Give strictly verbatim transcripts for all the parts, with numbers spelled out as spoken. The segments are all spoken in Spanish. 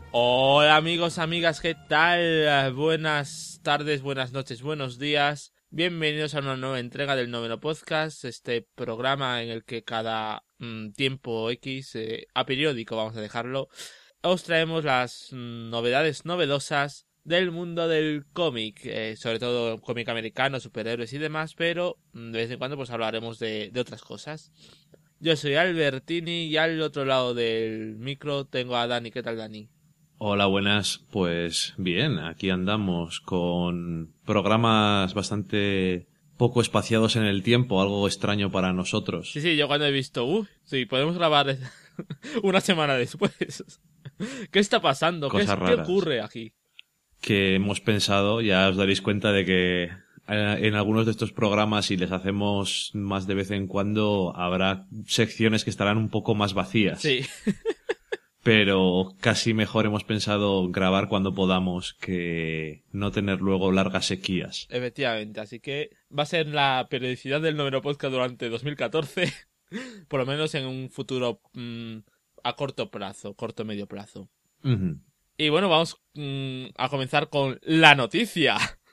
Hola amigos, amigas, ¿qué tal? Buenas tardes, buenas noches, buenos días. Bienvenidos a una nueva entrega del Noveno Podcast, este programa en el que cada mmm, tiempo X, eh, a periódico vamos a dejarlo, os traemos las mmm, novedades novedosas del mundo del cómic, eh, sobre todo cómic americano, superhéroes y demás, pero mmm, de vez en cuando pues hablaremos de, de otras cosas. Yo soy Albertini y al otro lado del micro tengo a Dani. ¿Qué tal, Dani? Hola, buenas. Pues bien, aquí andamos con programas bastante poco espaciados en el tiempo, algo extraño para nosotros. Sí, sí, yo cuando he visto, uff, sí, podemos grabar una semana después. ¿Qué está pasando? ¿Qué, es, ¿Qué ocurre aquí? Que hemos pensado, ya os daréis cuenta de que en algunos de estos programas, si les hacemos más de vez en cuando, habrá secciones que estarán un poco más vacías. Sí. Pero casi mejor hemos pensado grabar cuando podamos que no tener luego largas sequías. Efectivamente, así que va a ser la periodicidad del Noveno Podcast durante dos mil catorce, por lo menos en un futuro mmm, a corto plazo, corto medio plazo. Uh-huh. Y bueno, vamos mmm, a comenzar con la noticia.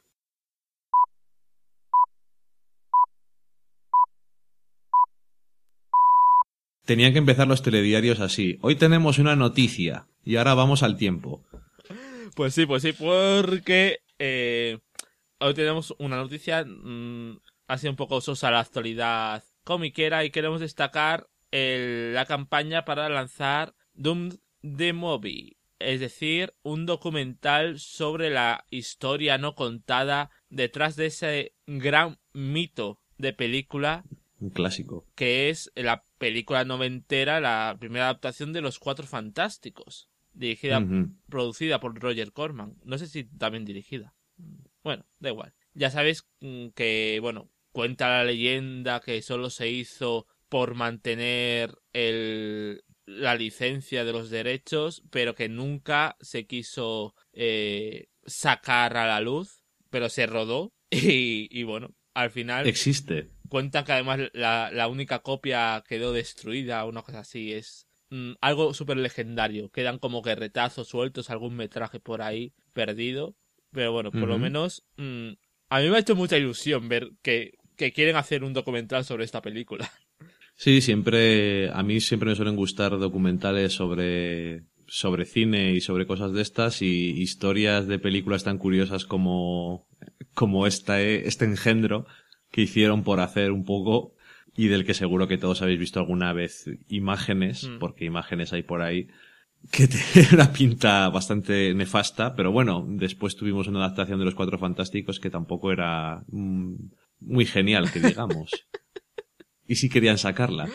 Tenían que empezar los telediarios así. Hoy tenemos una noticia y ahora vamos al tiempo. Pues sí, pues sí, porque eh, hoy tenemos una noticia mmm, así un poco sosa a la actualidad comiquera y queremos destacar el, la campaña para lanzar Doom the Movie, es decir, un documental sobre la historia no contada detrás de ese gran mito de película. Un clásico. Que es la película noventera, la primera adaptación de Los Cuatro Fantásticos. Dirigida, uh-huh. producida por Roger Corman. No sé si también dirigida. Bueno, da igual. Ya sabes que, bueno, cuenta la leyenda que solo se hizo por mantener el, la licencia de los derechos, pero que nunca se quiso eh, sacar a la luz, pero se rodó y, y bueno, al final... Existe. Cuentan que además la, la única copia quedó destruida, una cosa así. Es mmm, algo súper legendario. Quedan como que retazos sueltos, algún metraje por ahí perdido. Pero bueno, por uh-huh. lo menos mmm, a mí me ha hecho mucha ilusión ver que, que quieren hacer un documental sobre esta película. Sí, siempre, a mí siempre me suelen gustar documentales sobre, sobre cine y sobre cosas de estas y historias de películas tan curiosas como, como esta, este engendro que hicieron por hacer un poco y del que seguro que todos habéis visto alguna vez imágenes, mm. porque imágenes hay por ahí, que tiene una pinta bastante nefasta, pero bueno, después tuvimos una adaptación de Los Cuatro Fantásticos que tampoco era mm, muy genial, que digamos. Y sí querían sacarla.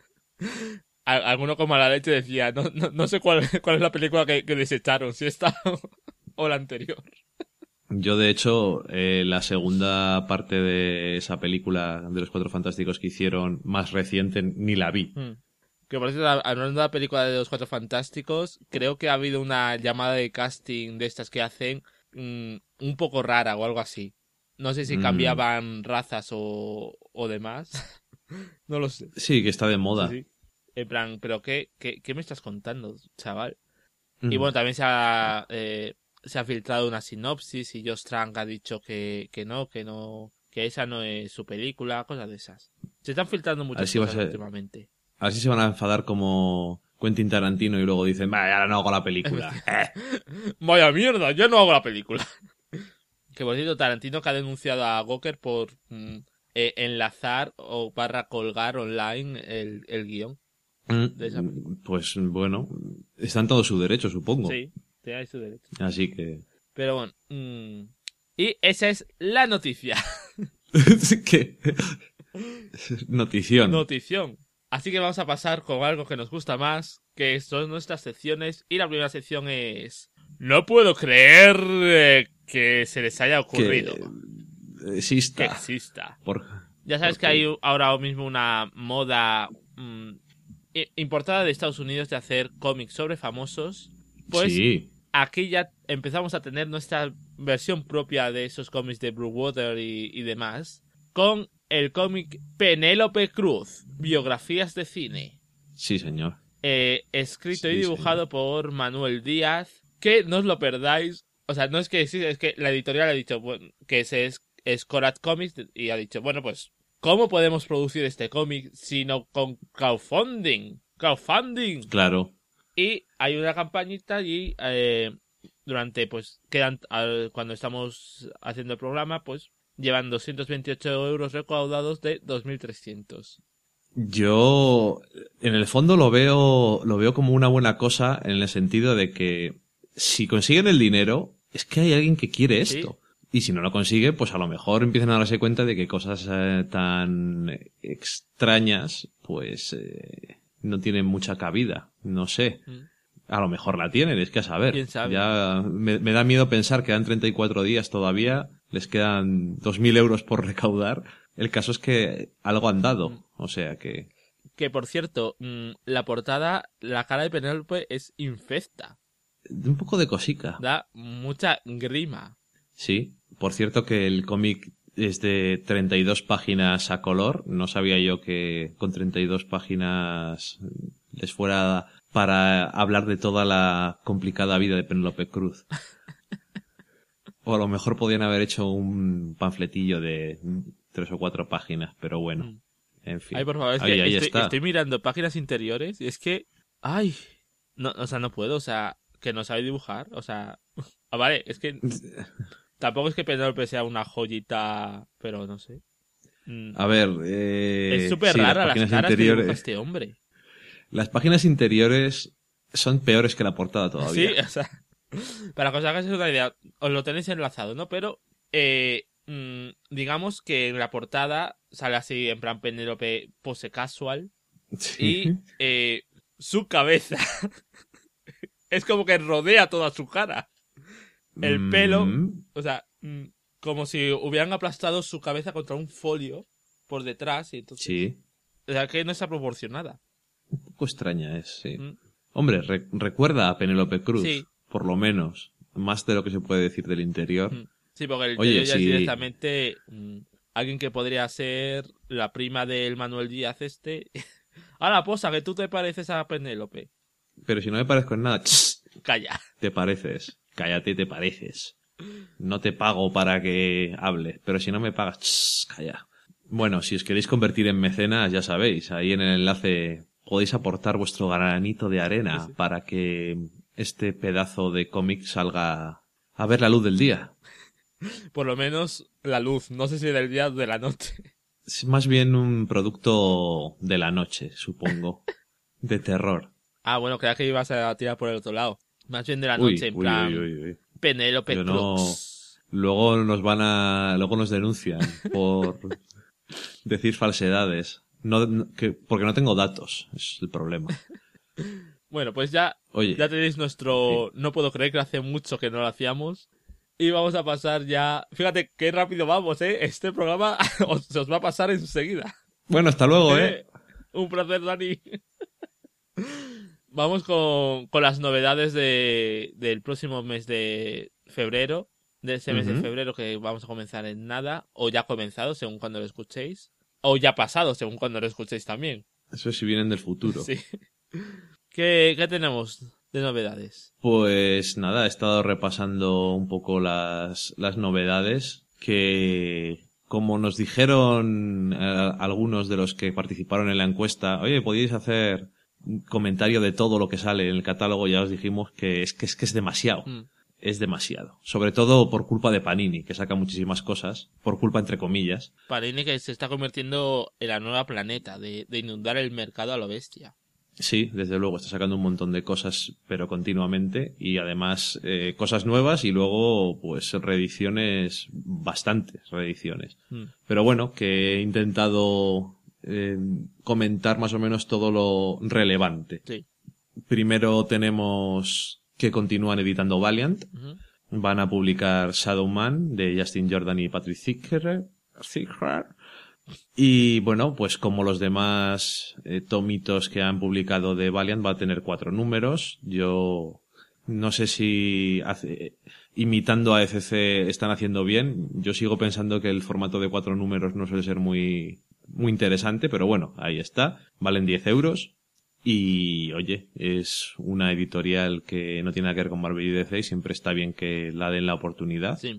Alguno como a la leche decía, no, no, no sé cuál, cuál es la película que, que desecharon, si esta o la anterior. Yo, de hecho, eh, la segunda parte de esa película de Los Cuatro Fantásticos que hicieron, más reciente, ni la vi. Hmm. Que por cierto, hablando de la película de Los Cuatro Fantásticos, creo que ha habido una llamada de casting de estas que hacen mmm, un poco rara o algo así. No sé si cambiaban mm. razas o, o demás. No lo sé. Sí, que está de moda. Sí, sí. En plan, ¿pero qué, qué, qué me estás contando, chaval? Mm. Y bueno, también se ha... Eh, se ha filtrado una sinopsis y Josh Trank ha dicho que, que no, que no, que esa no es su película, cosas de esas. Se están filtrando muchas así cosas va a ser, últimamente. Así se van a enfadar como Quentin Tarantino y luego dicen, vaya, ahora no hago la película. Vaya mierda, yo no hago la película. Que por cierto, Tarantino que ha denunciado a Gawker por mm, eh, enlazar o barra colgar online el, el guión mm, de esa película. Pues bueno, está en todo su derecho, supongo. Sí. Hay su derecho. Así que... Pero bueno. Mmm... Y esa es la noticia. ¿Qué? Notición. Notición. Así que vamos a pasar con algo que nos gusta más, que son nuestras secciones. Y la primera sección es... No puedo creer eh, que se les haya ocurrido. Que exista. Que exista. Por... Ya sabes que hay ahora mismo una moda mmm, importada de Estados Unidos de hacer cómics sobre famosos. Pues... Sí. Aquí ya empezamos a tener nuestra versión propia de esos cómics de Blue Water y, y demás, con el cómic Penélope Cruz, biografías de cine. Sí, señor. Eh, escrito sí, y dibujado señor. por Manuel Díaz, que no os lo perdáis. O sea, no es que sí, es que la editorial ha dicho bueno, que ese es, es Korat Comics y ha dicho, bueno, pues, ¿cómo podemos producir este cómic sino con crowdfunding? Crowdfunding. Claro. Y hay una campañita y eh, durante, pues, quedan, al, cuando estamos haciendo el programa, pues, llevan doscientos veintiocho euros recaudados de dos mil trescientos. Yo, en el fondo lo veo, lo veo como una buena cosa en el sentido de que si consiguen el dinero, es que hay alguien que quiere esto. ¿Sí? Y si no lo consigue, pues a lo mejor empiezan a darse cuenta de que cosas eh, tan extrañas, pues eh, no tienen mucha cabida. No sé. Mm. A lo mejor la tienen, es que a saber. ¿Quién sabe? Ya me, me da miedo pensar que quedan treinta y cuatro días todavía, les quedan dos mil euros por recaudar. El caso es que algo han dado, mm. o sea que... Que, por cierto, mmm, la portada, la cara de Penélope es infecta. Un poco de cosica. Da mucha grima. Sí, por cierto que el cómic es de treinta y dos páginas a color. No sabía yo que con treinta y dos páginas les fuera para hablar de toda la complicada vida de Penélope Cruz. O a lo mejor podían haber hecho un panfletillo de tres o cuatro páginas, pero bueno, mm. en fin. Ay, por favor, es ahí, que ahí estoy, está. estoy mirando páginas interiores y es que... Ay, no, o sea, no puedo, o sea... Que no sabe dibujar, o sea... Ah, vale, es que... Tampoco es que Penélope sea una joyita, pero no sé. Mm. A ver, eh... Es súper sí, rara las, las caras interiores... que dibuja este hombre. Las páginas interiores son peores que la portada todavía. Sí, o sea... Para que os hagáis una idea, os lo tenéis enlazado, ¿no? Pero, eh... Mmm, digamos que en la portada sale así, en plan Penélope pose casual. Sí. Y, eh... su cabeza... Es como que rodea toda su cara. El mm. pelo, o sea, como si hubieran aplastado su cabeza contra un folio por detrás. Y entonces, sí. O sea, que no está proporcionada. Un poco extraña es, sí. Mm. Hombre, re- recuerda a Penélope Cruz, sí. Por lo menos. Más de lo que se puede decir del interior. Mm. Sí, porque el interior Oye, ya sí. es directamente mm, alguien que podría ser la prima del Manuel Díaz este. Ahora, posa, que tú te pareces a Penélope. Pero si no me parezco en nada, ¡chss! Calla. Te pareces. Cállate, te pareces. No te pago para que hables, pero si no me pagas, ¡chss! Calla. Bueno, si os queréis convertir en mecenas, ya sabéis, ahí en el enlace podéis aportar vuestro granito de arena sí, sí. para que este pedazo de cómic salga a ver la luz del día. Por lo menos la luz, no sé si del día o de la noche. Es más bien un producto de la noche, supongo. De terror. Ah, bueno, creía que ibas a tirar por el otro lado. Más bien de la noche, uy, en uy, plan... Uy, uy, uy. Penélope Cruz. No... Luego nos van a... Luego nos denuncian por decir falsedades. No, no, que... Porque no tengo datos, es el problema. Bueno, pues ya, Oye, ya tenéis nuestro... No puedo creer que hace mucho que no lo hacíamos. Y vamos a pasar ya... Fíjate qué rápido vamos, ¿eh? Este programa se os va a pasar enseguida. Bueno, hasta luego, ¿eh? ¿Eh? Un placer, Dani. Vamos con, con las novedades de, del próximo mes de febrero, de ese mes uh-huh. de febrero que vamos a comenzar en nada, o ya ha comenzado, según cuando lo escuchéis, o ya ha pasado, según cuando lo escuchéis también. Eso si vienen del futuro. Sí. ¿Qué, qué tenemos de novedades? Pues nada, he estado repasando un poco las, las novedades que... Como nos dijeron eh, algunos de los que participaron en la encuesta, oye, podíais hacer un comentario de todo lo que sale en el catálogo, ya os dijimos que es que es, que es demasiado. Mm. Es demasiado. Sobre todo por culpa de Panini, que saca muchísimas cosas, por culpa entre comillas. Panini que se está convirtiendo en la nueva Planeta, de, de inundar el mercado a lo bestia. Sí, desde luego, está sacando un montón de cosas, pero continuamente, y además eh, cosas nuevas y luego pues reediciones, bastantes reediciones. Mm. Pero bueno, que he intentado eh, comentar más o menos todo lo relevante. Sí. Primero tenemos que continúan editando Valiant. Uh-huh. Van a publicar Shadow Man de Justin Jordan y Patrick Zickerer. Y bueno, pues como los demás eh, tomitos que han publicado de Valiant, va a tener cuatro números. Yo no sé si hace, imitando a E C C están haciendo bien. Yo sigo pensando que el formato de cuatro números no suele ser muy, muy interesante, pero bueno, ahí está. Valen diez euros. Y, oye, es una editorial que no tiene nada que ver con Marvel y D C y siempre está bien que la den la oportunidad. Sí.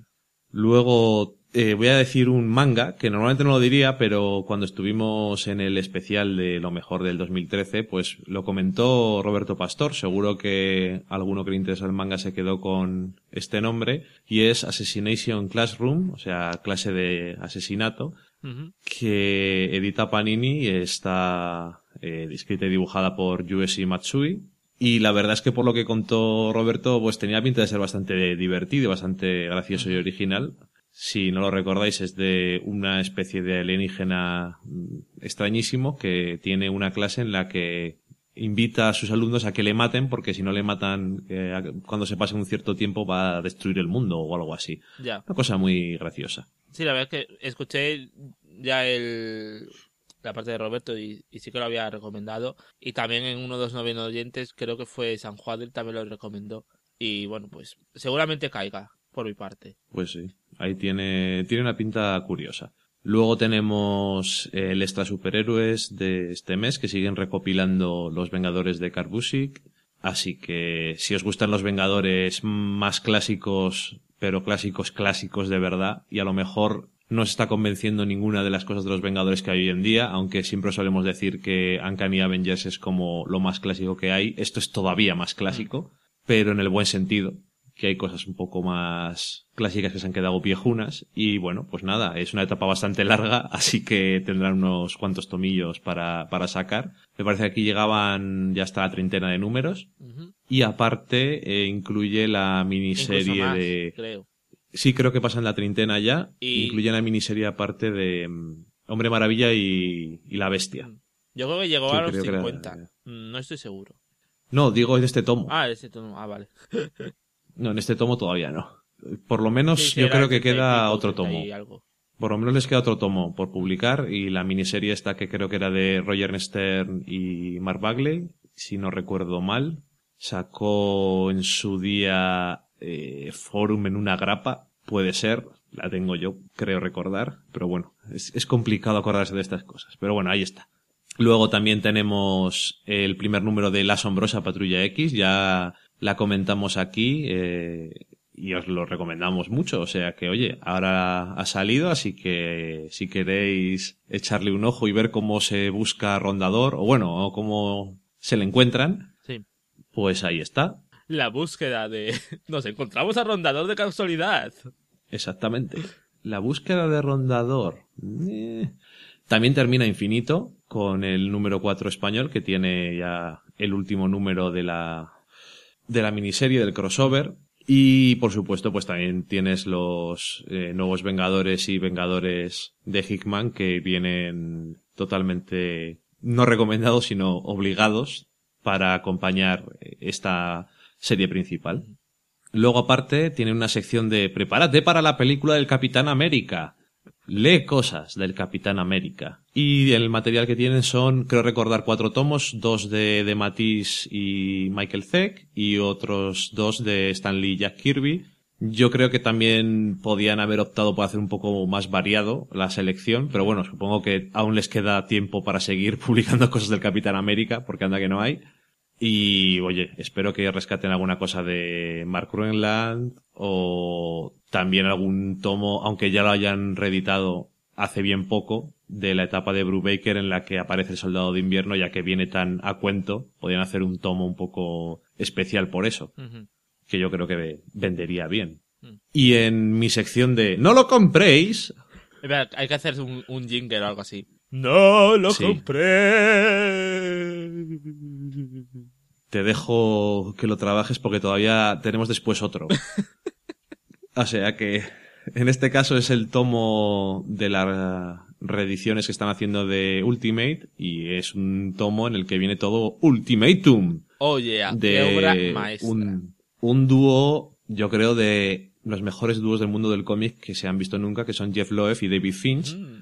Luego, eh, voy a decir un manga, que normalmente no lo diría, pero cuando estuvimos en el especial de lo mejor del dos mil trece, pues lo comentó Roberto Pastor. Seguro que alguno que le interesa el manga se quedó con este nombre. Y es Assassination Classroom, o sea, clase de asesinato, uh-huh. que edita Panini y está eh, escrita y dibujada por Yuichi Matsui. Y la verdad es que por lo que contó Roberto, pues tenía pinta de ser bastante divertido, bastante gracioso y original. Si no lo recordáis, es de una especie de alienígena extrañísimo que tiene una clase en la que invita a sus alumnos a que le maten, porque si no le matan, eh, cuando se pase un cierto tiempo va a destruir el mundo o algo así. Ya. Una cosa muy graciosa. Sí, la verdad es que escuché ya el... la parte de Roberto y, y sí que lo había recomendado, y también en uno de los noveno oyentes creo que fue San Juan, también lo recomendó, y bueno, pues seguramente caiga por mi parte. Pues sí, ahí tiene tiene una pinta curiosa. Luego tenemos el extra superhéroes de este mes, que siguen recopilando los Vengadores de Karbusic, así que si os gustan los Vengadores más clásicos, pero clásicos clásicos de verdad, y a lo mejor no se está convenciendo ninguna de las cosas de los Vengadores que hay hoy en día, aunque siempre solemos decir que Uncanny Avengers es como lo más clásico que hay. Esto es todavía más clásico, pero en el buen sentido, que hay cosas un poco más clásicas que se han quedado viejunas. Y bueno, pues nada, es una etapa bastante larga, así que tendrán unos cuantos tomillos para, para sacar. Me parece que aquí llegaban ya hasta la treintena de números. Uh-huh. Y aparte, eh, incluye la miniserie más, de... creo. Sí, creo que pasan la treintena ya. Y... incluye la miniserie aparte de um, Hombre Maravilla y, y La Bestia. Yo creo que llegó sí, a los cincuenta. Era... No estoy seguro. No, digo, es de este tomo. Ah, de este tomo. Ah, vale. No, en este tomo todavía no. Por lo menos sí, sí, yo creo que queda pico, otro tomo. Algo. Por lo menos les queda otro tomo por publicar, y la miniserie esta que creo que era de Roger Stern y Mark Bagley, si no recuerdo mal, sacó en su día eh, Forum en una grapa, puede ser, la tengo yo, creo recordar, pero bueno, es, es complicado acordarse de estas cosas, pero bueno, ahí está. Luego también tenemos el primer número de La Asombrosa Patrulla X, ya la comentamos aquí, eh, y os lo recomendamos mucho, o sea que, oye, ahora ha salido, así que si queréis echarle un ojo y ver cómo se busca Rondador, o bueno, o cómo se le encuentran, sí. Pues ahí está. La búsqueda de... Nos encontramos a Rondador de casualidad. Exactamente. La búsqueda de Rondador. Eh. También termina Infinito con el número cuatro español, que tiene ya el último número de la, de la miniserie del crossover. Y, por supuesto, pues también tienes los eh, nuevos Vengadores y Vengadores de Hickman, que vienen totalmente no recomendados, sino obligados para acompañar esta serie principal. Luego, aparte, tiene una sección de prepárate para la película del Capitán América. Lee cosas del Capitán América. Y el material que tienen son, creo recordar, cuatro tomos, dos de, de Matisse y Michael Zeck, y otros dos de Stan Lee y Jack Kirby. Yo creo que también podían haber optado por hacer un poco más variado la selección, pero bueno, supongo que aún les queda tiempo para seguir publicando cosas del Capitán América, porque anda que no hay. Y, oye, espero que rescaten alguna cosa de Mark Runeland, o también algún tomo, aunque ya lo hayan reeditado hace bien poco, de la etapa de Brubaker en la que aparece el Soldado de Invierno, ya que viene tan a cuento, podrían hacer un tomo un poco especial por eso, uh-huh. que yo creo que vendería bien. Uh-huh. Y en mi sección de ¡no lo compréis! Espera, hay que hacer un, un jingle o algo así. ¡No lo sí. compré! Te dejo que lo trabajes porque todavía tenemos después otro. O sea que en este caso es el tomo de las reediciones que están haciendo de Ultimate, y es un tomo en el que viene todo Ultimatum. Oh yeah, de qué obra maestra. Un, un dúo, yo creo, de los mejores dúos del mundo del cómic que se han visto nunca, que son Jeff Loeb y David Finch. Mm.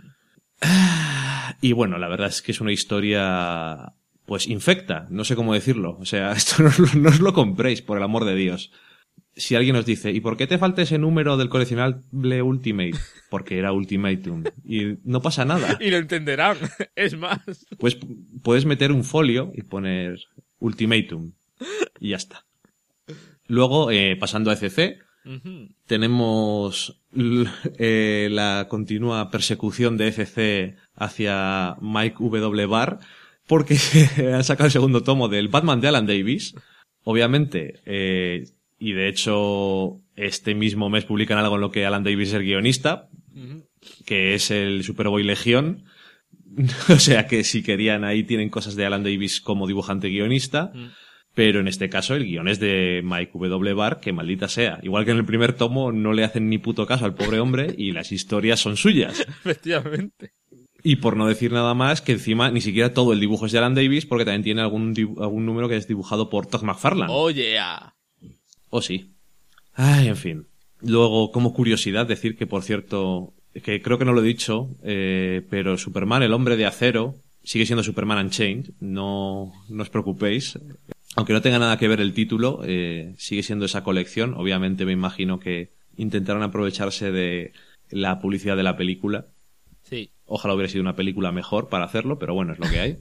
Y bueno, la verdad es que es una historia pues infecta, no sé cómo decirlo. O sea, esto no, no os lo compréis, por el amor de Dios. si alguien nos dice, ¿y por qué te falta ese número del coleccionable Ultimate? Porque era Ultimatum. Y no pasa nada. Y lo entenderán. Es más. Pues puedes meter un folio y poner Ultimatum. Y ya está. Luego, eh, pasando a E C C, uh-huh. tenemos l- eh, la continua persecución de E C C hacia Mike W. Barr, porque han sacado el segundo tomo del Batman de Alan Davis. Obviamente, eh, y de hecho, este mismo mes publican algo en lo que Alan Davis es el guionista, uh-huh. que es el Superboy Legión. O sea que si querían, ahí tienen cosas de Alan Davis como dibujante guionista. Uh-huh. Pero en este caso el guion es de Mike W. Barr, que maldita sea. Igual que en el primer tomo no le hacen ni puto caso al pobre hombre y las historias son suyas. Efectivamente. Y por no decir nada más, que encima ni siquiera todo el dibujo es de Alan Davis, porque también tiene algún, dibu- algún número que es dibujado por Todd McFarlane. Oh, yeah. O sí. Ay, en fin. Luego, como curiosidad, decir que, por cierto, que creo que no lo he dicho, eh, pero Superman, el hombre de acero, sigue siendo Superman Unchained. No, no os preocupéis. Aunque no tenga nada que ver el título, eh, sigue siendo esa colección. Obviamente me imagino que intentaron aprovecharse de la publicidad de la película. Sí. Ojalá hubiera sido una película mejor para hacerlo, pero bueno, es lo que hay.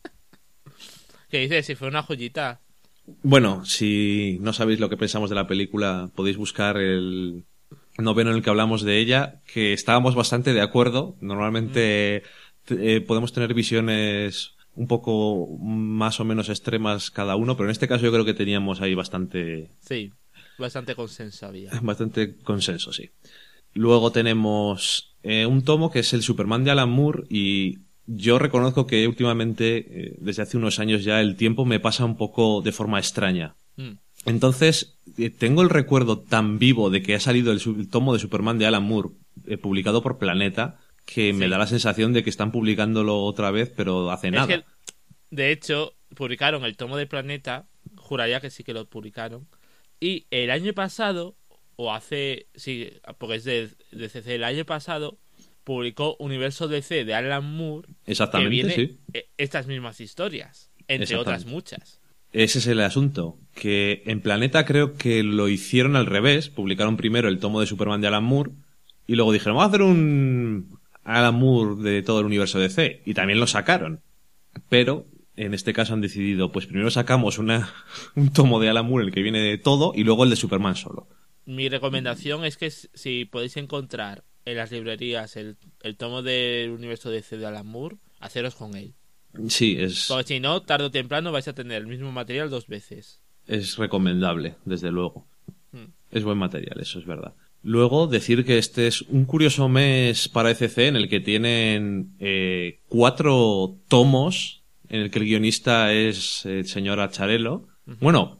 ¿Qué dices? Si fue una joyita. Bueno, si no sabéis lo que pensamos de la película, podéis buscar el noveno en el que hablamos de ella, que estábamos bastante de acuerdo. Normalmente mm. eh, podemos tener visiones un poco más o menos extremas cada uno, pero en este caso yo creo que teníamos ahí bastante... Sí, bastante consenso había. Bastante consenso, sí. Luego tenemos eh, un tomo que es el Superman de Alan Moore y yo reconozco que últimamente, eh, desde hace unos años ya, el tiempo me pasa un poco de forma extraña. Mm. Entonces, eh, tengo el recuerdo tan vivo de que ha salido el, el tomo de Superman de Alan Moore, eh, publicado por Planeta, que sí. me da la sensación de que están publicándolo otra vez, pero hace nada. Es que, de hecho, publicaron el tomo de Planeta, juraría que sí que lo publicaron, y el año pasado, o hace, sí, porque es de, de C C, el año pasado, publicó Universo D C de Alan Moore, exactamente, que viene sí. estas mismas historias, entre otras muchas. Ese es el asunto, que en Planeta creo que lo hicieron al revés, publicaron primero el tomo de Superman de Alan Moore, y luego dijeron, vamos a hacer un Alan Moore de todo el universo D C, y también lo sacaron. Pero, en este caso han decidido, pues primero sacamos una un tomo de Alan Moore, el que viene de todo, y luego el de Superman solo. Mi recomendación es que si podéis encontrar en las librerías el, el tomo del universo D C de Alan Moore, haceros con él. Sí, es... Porque si no, tarde o temprano vais a tener el mismo material dos veces. Es recomendable, desde luego. Hmm. Es buen material, eso es verdad. Luego, decir que este es un curioso mes para E C C en el que tienen eh, cuatro tomos en el que el guionista es el señor Acharello. Uh-huh. Bueno,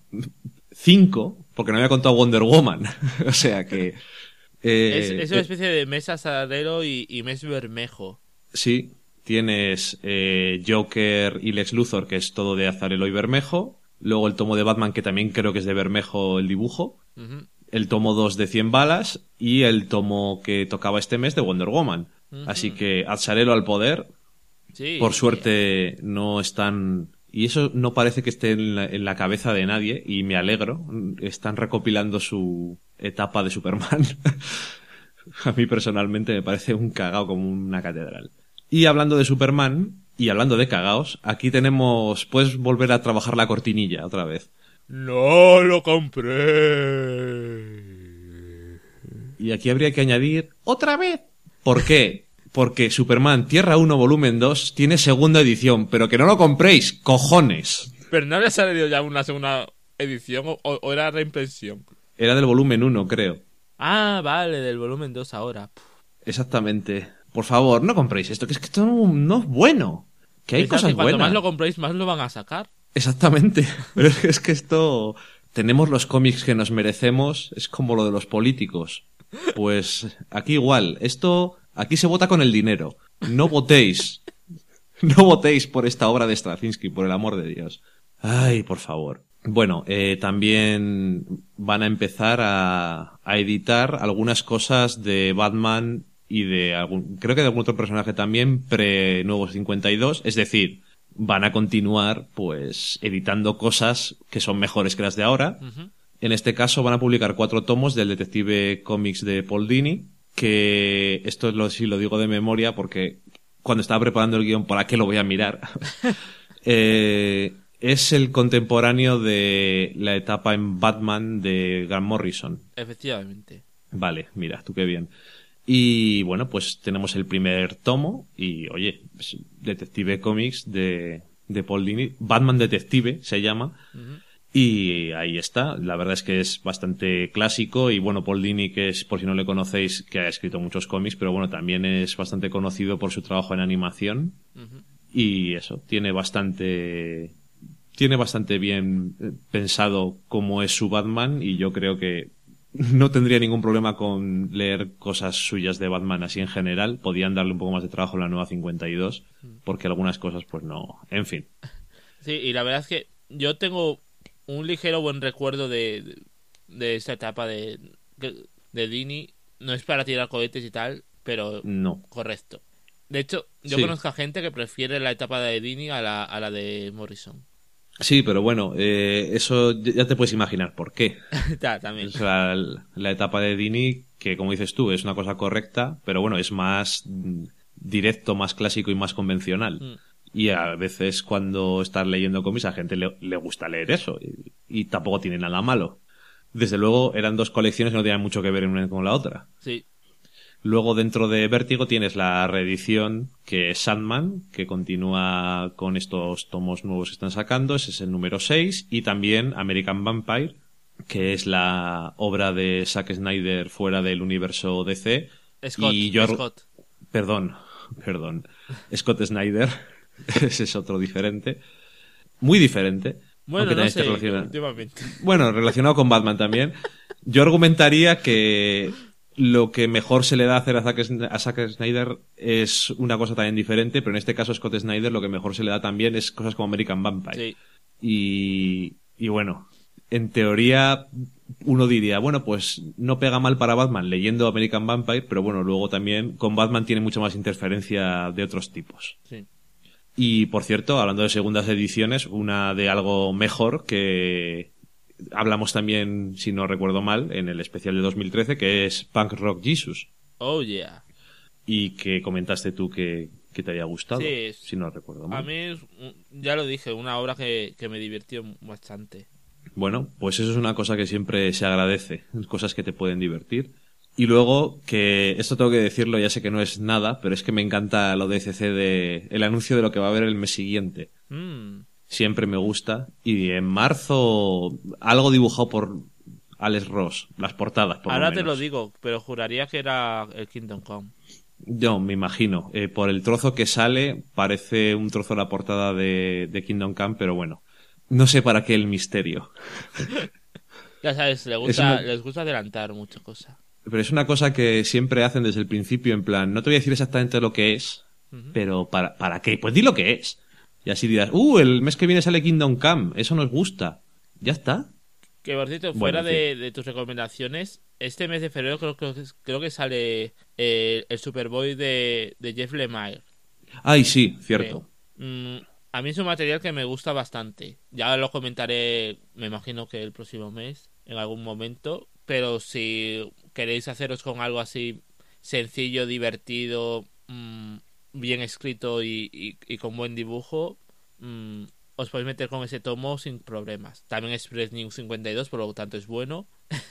cinco, porque no había contado Wonder Woman. O sea que... Eh, es, es una especie de mes Acharello y, y mes Bermejo. Sí, tienes eh, Joker y Lex Luthor, que es todo de Azzarello y Bermejo. Luego el tomo de Batman, que también creo que es de Bermejo el dibujo. Uh-huh. El tomo dos de cien balas y el tomo que tocaba este mes de Wonder Woman. Uh-huh. Así que Azzarello al poder. Sí, por suerte sí. No están... Y eso no parece que esté en la, en la cabeza de nadie y me alegro. Están recopilando su etapa de Superman. A mí personalmente me parece un cagao como una catedral. Y hablando de Superman y hablando de cagaos, aquí tenemos... Puedes volver a trabajar la cortinilla otra vez. No lo compré. Y aquí habría que añadir otra vez. ¿Por qué? Porque Superman Tierra uno volumen dos tiene segunda edición, pero que no lo compréis, cojones. Pero no había salido ya una segunda edición o, o era reimpresión. Era del volumen uno, creo. Ah, vale, del volumen dos ahora. Exactamente. Por favor, no compréis esto, que es que esto no, no es bueno. Que hay cosas que cuanto buenas. Cuanto más lo compréis, más lo van a sacar. Exactamente. Pero es que esto... Tenemos los cómics que nos merecemos, es como lo de los políticos. Pues aquí igual. Esto... Aquí se vota con el dinero. No votéis. No votéis por esta obra de Straczynski, por el amor de Dios. Ay, por favor. Bueno, eh, también van a empezar a, a editar algunas cosas de Batman y de algún... Creo que de algún otro personaje también, pre-Nuevos cincuenta y dos. Es decir... van a continuar, pues, editando cosas que son mejores que las de ahora. Uh-huh. En este caso van a publicar cuatro tomos del Detective Comics de Paul Dini, que esto lo, sí lo digo de memoria porque cuando estaba preparando el guión, ¿para qué lo voy a mirar? eh, es el contemporáneo de la etapa en Batman de Grant Morrison. Efectivamente. Vale, mira, tú qué bien. Y bueno, pues tenemos el primer tomo y, oye, pues, Detective Comics de, de Paul Dini, Batman Detective se llama. Uh-huh. Y ahí está, la verdad es que es bastante clásico y bueno, Paul Dini, que es, por si no le conocéis, que ha escrito muchos cómics, pero bueno, también es bastante conocido por su trabajo en animación. Uh-huh. Y eso, tiene bastante, tiene bastante bien pensado cómo es su Batman y yo creo que no tendría ningún problema con leer cosas suyas de Batman así en general. Podían darle un poco más de trabajo a la nueva cincuenta y dos, porque algunas cosas pues no, en fin. Sí, y la verdad es que yo tengo un ligero buen recuerdo de, de, de esta etapa de, de Dini. No es para tirar cohetes y tal, pero no. Correcto. De hecho, yo sí. conozco a gente que prefiere la etapa de Dini a la, a la de Morrison. Sí, pero bueno, eh, eso ya te puedes imaginar por qué. Ya, también. O sea, la etapa de Dini, que como dices tú, es una cosa correcta, pero bueno, es más directo, más clásico y más convencional. Mm. Y a veces cuando estás leyendo cómics a gente le, le gusta leer eso y, y tampoco tiene nada malo. Desde luego eran dos colecciones que no tenían mucho que ver una con la otra. Sí. Luego dentro de Vértigo tienes la reedición que es Sandman, que continúa con estos tomos nuevos que están sacando, ese es el número seis, y también American Vampire, que es la obra de Zack Snyder fuera del universo D C. Scott, y yo... Scott. Perdón, perdón. Scott Snyder. Ese es otro diferente. Muy diferente. Bueno, no sé, últimamente. Bueno, relacionado con Batman también. Yo argumentaría que lo que mejor se le da hacer a Zack, a Zack Snyder es una cosa también diferente, pero en este caso Scott Snyder lo que mejor se le da también es cosas como American Vampire. Sí. Y, y bueno, en teoría uno diría, bueno, pues no pega mal para Batman leyendo American Vampire, pero bueno, luego también con Batman tiene mucha más interferencia de otros tipos. Sí. Y, por cierto, hablando de segundas ediciones, una de algo mejor que hablamos también, si no recuerdo mal, en el especial de dos mil trece, que es Punk Rock Jesus. Oh, yeah. Y que comentaste tú que, que te haya gustado, sí, si no recuerdo mal. A mí, ya lo dije, una obra que, que me divirtió bastante. Bueno, pues eso es una cosa que siempre se agradece, cosas que te pueden divertir. Y luego, que esto tengo que decirlo, ya sé que no es nada, pero es que me encanta lo de C C de el anuncio de lo que va a haber el mes siguiente. Mm. Siempre me gusta. Y en marzo, algo dibujado por Alex Ross, las portadas, por Ahora lo te menos. lo digo, pero juraría que era el Kingdom Come. Yo me imagino. Eh, por el trozo que sale, parece un trozo de la portada de, de Kingdom Come, pero bueno. No sé para qué el misterio. Ya sabes, les gusta, una... les gusta adelantar muchas cosas. Pero es una cosa que siempre hacen desde el principio, en plan, no te voy a decir exactamente lo que es, uh-huh. pero ¿para, ¿para qué? Pues di lo que es. Y así dirás, uh, el mes que viene sale Kingdom Come, eso nos gusta. Ya está. Que por cierto, fuera bueno, de, de tus recomendaciones, este mes de febrero creo, creo, creo que sale eh, el Superboy de, de Jeff Lemire. Ay, sí, cierto. Mm, a mí es un material que me gusta bastante. Ya lo comentaré, me imagino que el próximo mes, en algún momento. Pero si queréis haceros con algo así sencillo, divertido, mmm, bien escrito y, y, y con buen dibujo, mmm, os podéis meter con ese tomo sin problemas. También es Press News cincuenta y dos, por lo tanto es bueno.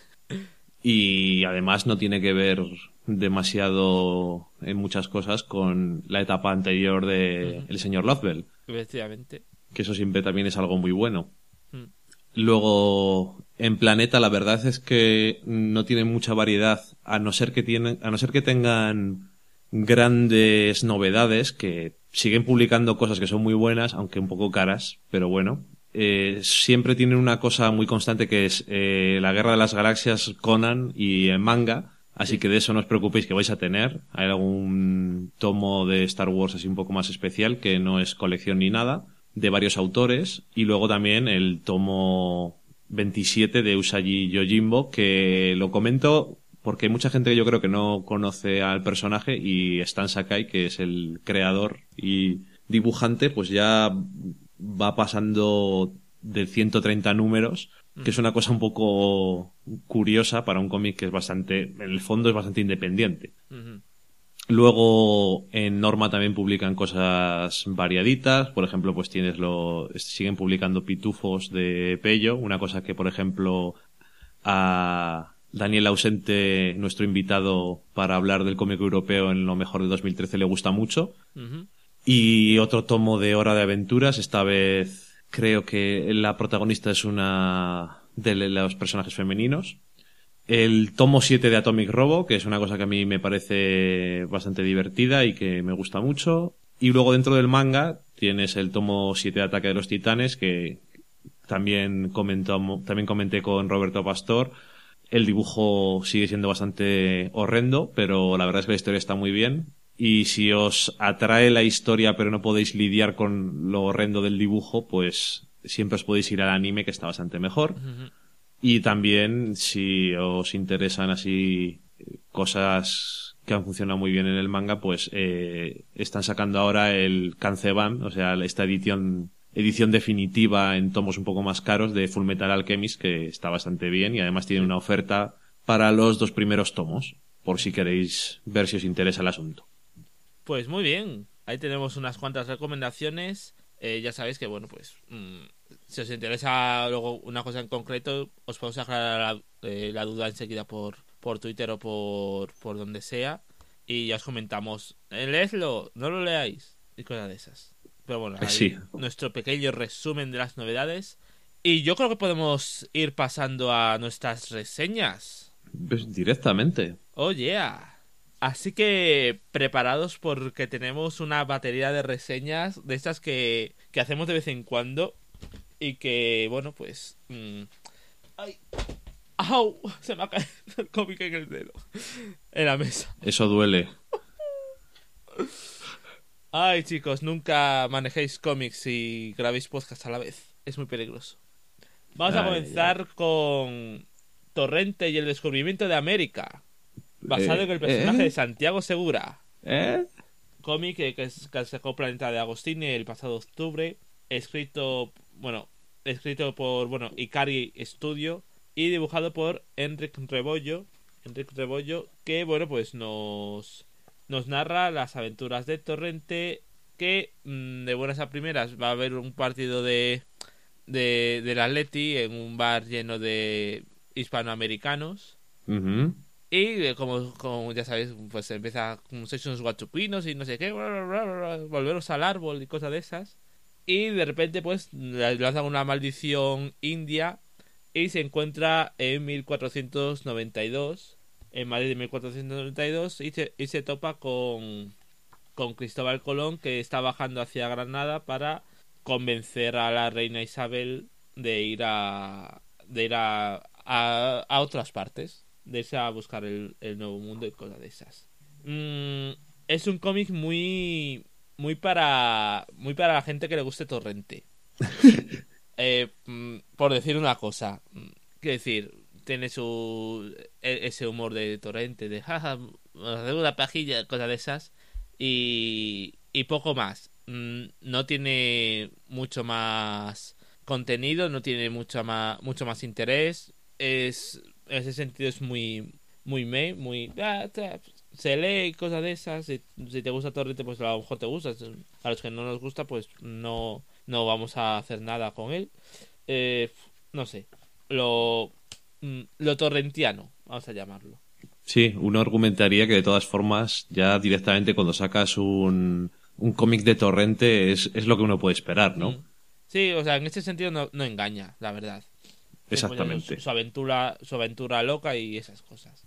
Y además no tiene que ver demasiado en muchas cosas con la etapa anterior de uh-huh. el señor Lovell. Efectivamente. Que eso siempre también es algo muy bueno. Uh-huh. Luego, en Planeta, la verdad es que no tiene mucha variedad, a no ser que tienen, a no ser que tengan grandes novedades, que siguen publicando cosas que son muy buenas, aunque un poco caras, pero bueno. Eh, siempre tienen una cosa muy constante que es eh, la Guerra de las Galaxias, Conan y el manga, así sí. que de eso no os preocupéis que vais a tener. Hay algún tomo de Star Wars así un poco más especial, que no es colección ni nada, de varios autores, y luego también el tomo veintisiete de Usagi Yojimbo, que lo comento porque hay mucha gente que yo creo que no conoce al personaje, y Stan Sakai, que es el creador y dibujante, pues ya va pasando de ciento treinta números que es una cosa un poco curiosa para un cómic que es bastante, en el fondo es bastante independiente. Uh-huh. Luego en Norma también publican cosas variaditas, por ejemplo pues tienes lo, siguen publicando Pitufos de Pello, una cosa que por ejemplo a Daniel Ausente, nuestro invitado para hablar del cómic europeo en lo mejor de dos mil trece, le gusta mucho. Uh-huh. Y otro tomo de Hora de Aventuras, esta vez creo que la protagonista es una de los personajes femeninos. El tomo siete de Atomic Robo, que es una cosa que a mí me parece bastante divertida y que me gusta mucho. Y luego dentro del manga tienes el tomo siete de Ataque de los Titanes, que también comentó, también comenté con Roberto Pastor. El dibujo sigue siendo bastante horrendo, pero la verdad es que la historia está muy bien. Y si os atrae la historia pero no podéis lidiar con lo horrendo del dibujo, pues siempre os podéis ir al anime, que está bastante mejor. Uh-huh. Y también, si os interesan así cosas que han funcionado muy bien en el manga, pues eh, están sacando ahora el Kanzeban, o sea, esta edición edición definitiva en tomos un poco más caros de Full Metal Alchemist, que está bastante bien y además tiene una oferta para los dos primeros tomos, por si queréis ver si os interesa el asunto. Pues muy bien, ahí tenemos unas cuantas recomendaciones. Eh, ya sabéis que, bueno, pues mmm, si os interesa luego una cosa en concreto, os podemos aclarar la, eh, la duda enseguida por, por Twitter o por, por donde sea, y ya os comentamos, eh, leedlo, no lo leáis, y cosas de esas. Pero bueno, ahí sí. Nuestro pequeño resumen de las novedades. Y yo creo que podemos ir pasando a nuestras reseñas. Pues directamente. Oh yeah. Así que preparados, porque tenemos una batería de reseñas de estas que, que hacemos de vez en cuando. Y que, bueno, pues... Mmm... ¡Ay! ¡Au! Se me ha caído el cómic en el dedo. En la mesa. Eso duele. Ay, chicos, nunca manejéis cómics y grabéis podcast a la vez. Es muy peligroso. Vamos ay, a comenzar ay. con Torrente y el descubrimiento de América. Basado eh, en el personaje eh, de Santiago Segura. ¿Eh? Cómic que, que, que sacó Planeta de Agostini el pasado octubre. Escrito, bueno, escrito por, bueno, Ikari Studio. Y dibujado por Enric Rebollo. Enric Rebollo, que, bueno, pues nos... Nos narra las aventuras de Torrente, que de buenas a primeras va a haber un partido de, de del Atleti en un bar lleno de hispanoamericanos. Uh-huh. Y como, como ya sabéis, pues empieza con unos guachupinos y no sé qué, bla, bla, bla, volveros al árbol y cosas de esas. Y de repente pues le lanzan una maldición india y se encuentra en mil cuatrocientos noventa y dos. En Madrid de mil cuatrocientos noventa y dos y se, y se topa con, con Cristóbal Colón, que está bajando hacia Granada para convencer a la reina Isabel de ir a de ir a, a, a otras partes, de irse a buscar el, el nuevo mundo y cosas de esas. Mm, es un cómic muy muy para muy para la gente que le guste Torrente. eh, por decir una cosa, quiero decir, tiene su ese humor de Torrente, de jaja, hacer una pajilla, cosas de esas, y, y poco más. No tiene mucho más contenido, no tiene mucho más mucho más interés. Es en ese sentido es muy muy me, muy ah, se lee y cosas de esas. Si, si te gusta Torrente, pues a lo mejor te gusta. A los que no nos gusta, pues no no vamos a hacer nada con él. Eh, no sé, lo lo torrentiano, vamos a llamarlo. Sí, uno argumentaría que de todas formas ya directamente cuando sacas un, un cómic de Torrente es, es lo que uno puede esperar, ¿no? Sí, o sea, en ese sentido no, no engaña, la verdad. Exactamente. Su, su aventura su aventura loca y esas cosas.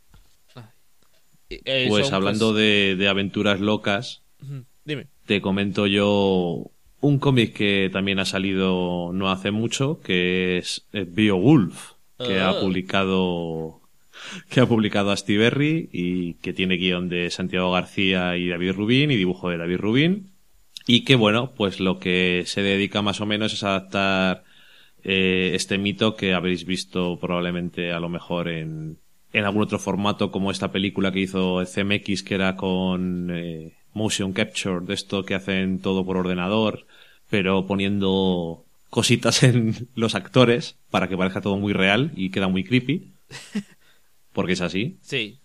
Eh, pues son, hablando pues... de, de aventuras locas, dime. Te comento yo un cómic que también ha salido no hace mucho, que es Beowulf, que oh. ha publicado que ha publicado Astiberri y que tiene guión de Santiago García y David Rubín y dibujo de David Rubín, y que bueno, pues lo que se dedica más o menos es a adaptar eh, este mito que habréis visto probablemente a lo mejor en, en algún otro formato, como esta película que hizo C M X, que era con eh, motion capture, de esto que hacen todo por ordenador, pero poniendo cositas en los actores para que parezca todo muy real y queda muy creepy. Porque es así. Sí.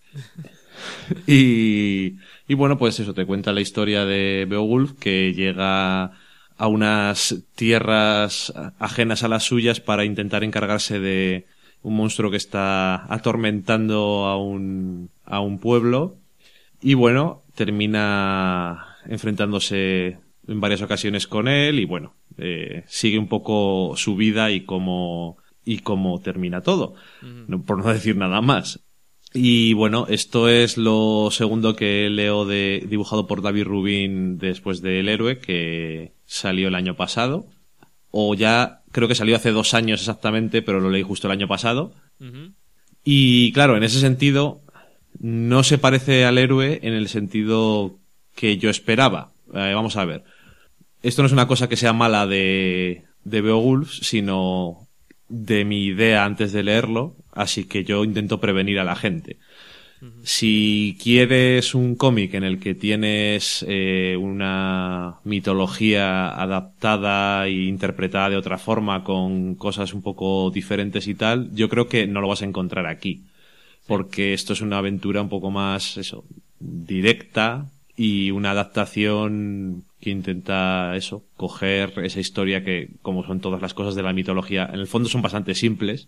Y, y bueno, pues eso, te cuenta la historia de Beowulf, que llega a unas tierras ajenas a las suyas para intentar encargarse de un monstruo que está atormentando a un, a un pueblo. Y bueno, termina enfrentándose en varias ocasiones con él y bueno, eh, sigue un poco su vida y cómo, y cómo termina todo, Uh-huh. no, por no decir nada más. Y bueno, esto es lo segundo que leo de, dibujado por David Rubin después de El Héroe, que salió el año pasado. O ya, creo que salió hace dos años exactamente, pero lo leí justo el año pasado. Uh-huh. Y claro, en ese sentido, no se parece al Héroe en el sentido que yo esperaba. Eh, vamos a ver. Esto no es una cosa que sea mala de, de Beowulf, sino de mi idea antes de leerlo, así que yo intento prevenir a la gente. Uh-huh. Si quieres un cómic en el que tienes eh, una mitología adaptada e interpretada de otra forma, con cosas un poco diferentes y tal, yo creo que no lo vas a encontrar aquí. Sí. Porque esto es una aventura un poco más, eso, directa y una adaptación que intenta eso, coger esa historia que, como son todas las cosas de la mitología, en el fondo son bastante simples,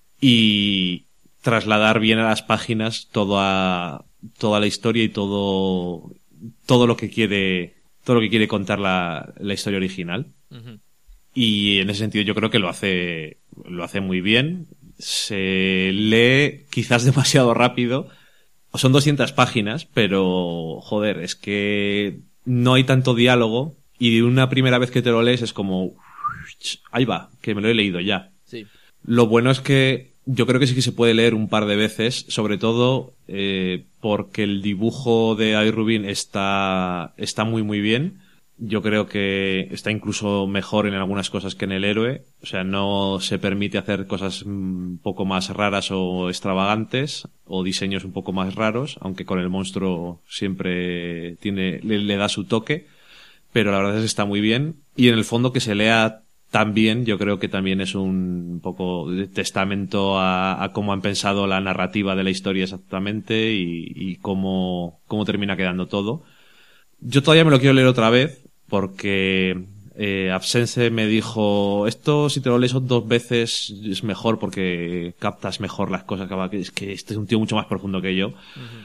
y trasladar bien a las páginas toda, toda la historia y todo, todo lo que quiere, todo lo que quiere contar la, la historia original. Uh-huh. Y en ese sentido yo creo que lo hace, lo hace muy bien. Se lee quizás demasiado rápido. Son doscientas páginas, pero joder, es que no hay tanto diálogo y una primera vez que te lo lees es como ahí va, que me lo he leído ya. Sí. Lo bueno es que yo creo que sí que se puede leer un par de veces, sobre todo eh, porque el dibujo de David Rubin está, está muy muy bien. Yo creo que está incluso mejor en algunas cosas que en El Héroe. O sea, no se permite hacer cosas un poco más raras o extravagantes o diseños un poco más raros, aunque con el monstruo siempre tiene, le, le da su toque. Pero la verdad es que está muy bien. Y en el fondo que se lea tan bien, yo creo que también es un poco de testamento a, a cómo han pensado la narrativa de la historia exactamente y, y cómo, cómo termina quedando todo. Yo todavía me lo quiero leer otra vez, porque eh, Absense me dijo, esto si te lo lees dos veces es mejor porque captas mejor las cosas, que es que este es un tío mucho más profundo que yo. Uh-huh.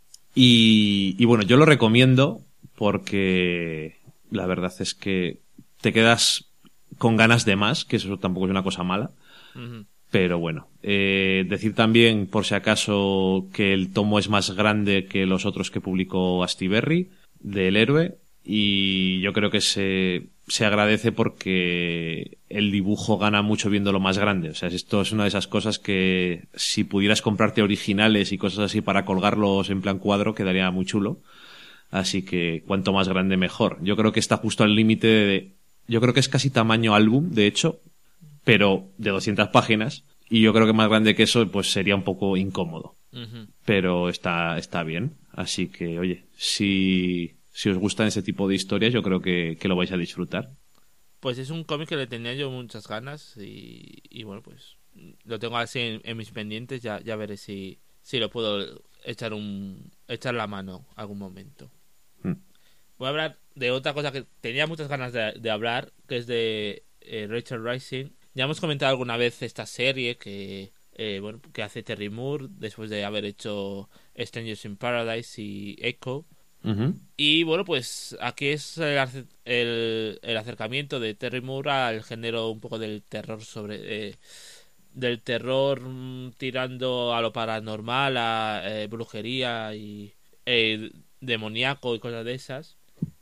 Y, y bueno, yo lo recomiendo porque la verdad es que te quedas con ganas de más, que eso tampoco es una cosa mala. Uh-huh. Pero bueno, eh, decir también, por si acaso, que el tomo es más grande que los otros que publicó Astiberri, del Héroe, y yo creo que se, se agradece porque el dibujo gana mucho viéndolo más grande. O sea, esto es una de esas cosas que si pudieras comprarte originales y cosas así para colgarlos en plan cuadro quedaría muy chulo. Así que cuanto más grande mejor. Yo creo que está justo al límite de... Yo creo que es casi tamaño álbum, de hecho, pero de doscientas páginas. Y yo creo que más grande que eso pues sería un poco incómodo. Uh-huh. Pero está, está bien. Así que, oye, si, si os gustan ese tipo de historias, yo creo que, que lo vais a disfrutar. Pues es un cómic que le tenía yo muchas ganas y, y bueno, pues lo tengo así en, en mis pendientes. Ya, ya veré si, si lo puedo echar un echar la mano algún momento. Hmm. Voy a hablar de otra cosa que tenía muchas ganas de, de hablar, que es de eh, Rachel Rising. Ya hemos comentado alguna vez esta serie que... Eh, bueno, que hace Terry Moore después de haber hecho Strangers in Paradise y Echo. Uh-huh. Y bueno, pues aquí es el, el, el acercamiento de Terry Moore al género un poco del terror sobre eh, del terror mm, tirando a lo paranormal, a eh, brujería y eh, demoníaco y cosas de esas.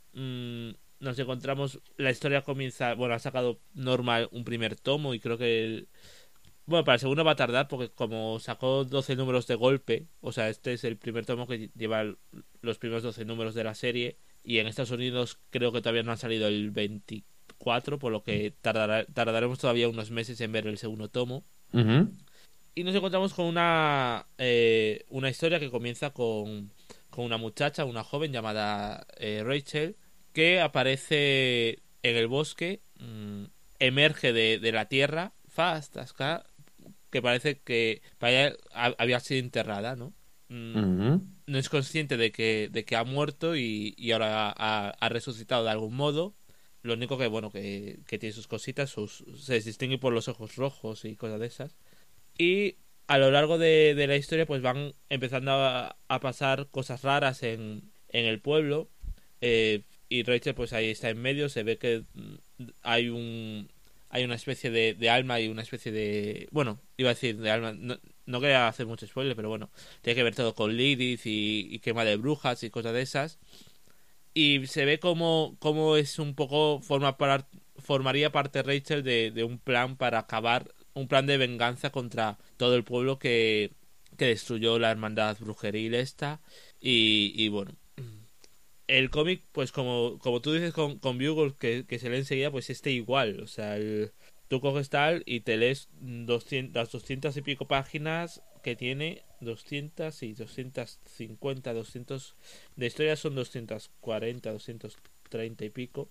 Mm, nos encontramos, la historia comienza, bueno, ha sacado Norma un primer tomo y creo que el, bueno, para el segundo va a tardar porque como sacó doce números de golpe, o sea, este es el primer tomo que lleva los primeros doce números de la serie y en Estados Unidos creo que todavía no ha salido el veinticuatro, por lo que tardará, tardaremos todavía unos meses en ver el segundo tomo. Uh-huh. Y nos encontramos con una eh, una historia que comienza con, con una muchacha, una joven llamada eh, Rachel, que aparece en el bosque mmm, emerge de, de la tierra, fast, acá, que parece que para había sido enterrada, ¿no? Mm, Uh-huh. no es consciente de que, de que ha muerto y, y ahora ha, ha resucitado de algún modo. Lo único que, bueno, que, que tiene sus cositas, sus, se distingue por los ojos rojos y cosas de esas. Y a lo largo de, de la historia pues van empezando a, a pasar cosas raras en, en el pueblo. Eh, y Rachel pues ahí está en medio, se ve que hay un hay una especie de, de alma y una especie de... Bueno, iba a decir de alma, no, no quería hacer mucho spoiler, pero bueno, tiene que ver todo con Lilith y, y quema de brujas y cosas de esas. Y se ve como, como es un poco, forma para, formaría parte Rachel de, de un plan para acabar, un plan de venganza contra todo el pueblo que, que destruyó la hermandad brujeril esta. Y, y bueno, el cómic, pues como, como tú dices con, con Bugle, que, que se lee enseguida, pues este igual. O sea, el, tú coges tal y te lees doscientas, las doscientas y pico páginas que tiene, doscientas y doscientas cincuenta, doscientos de historias son doscientas cuarenta, doscientos treinta y pico.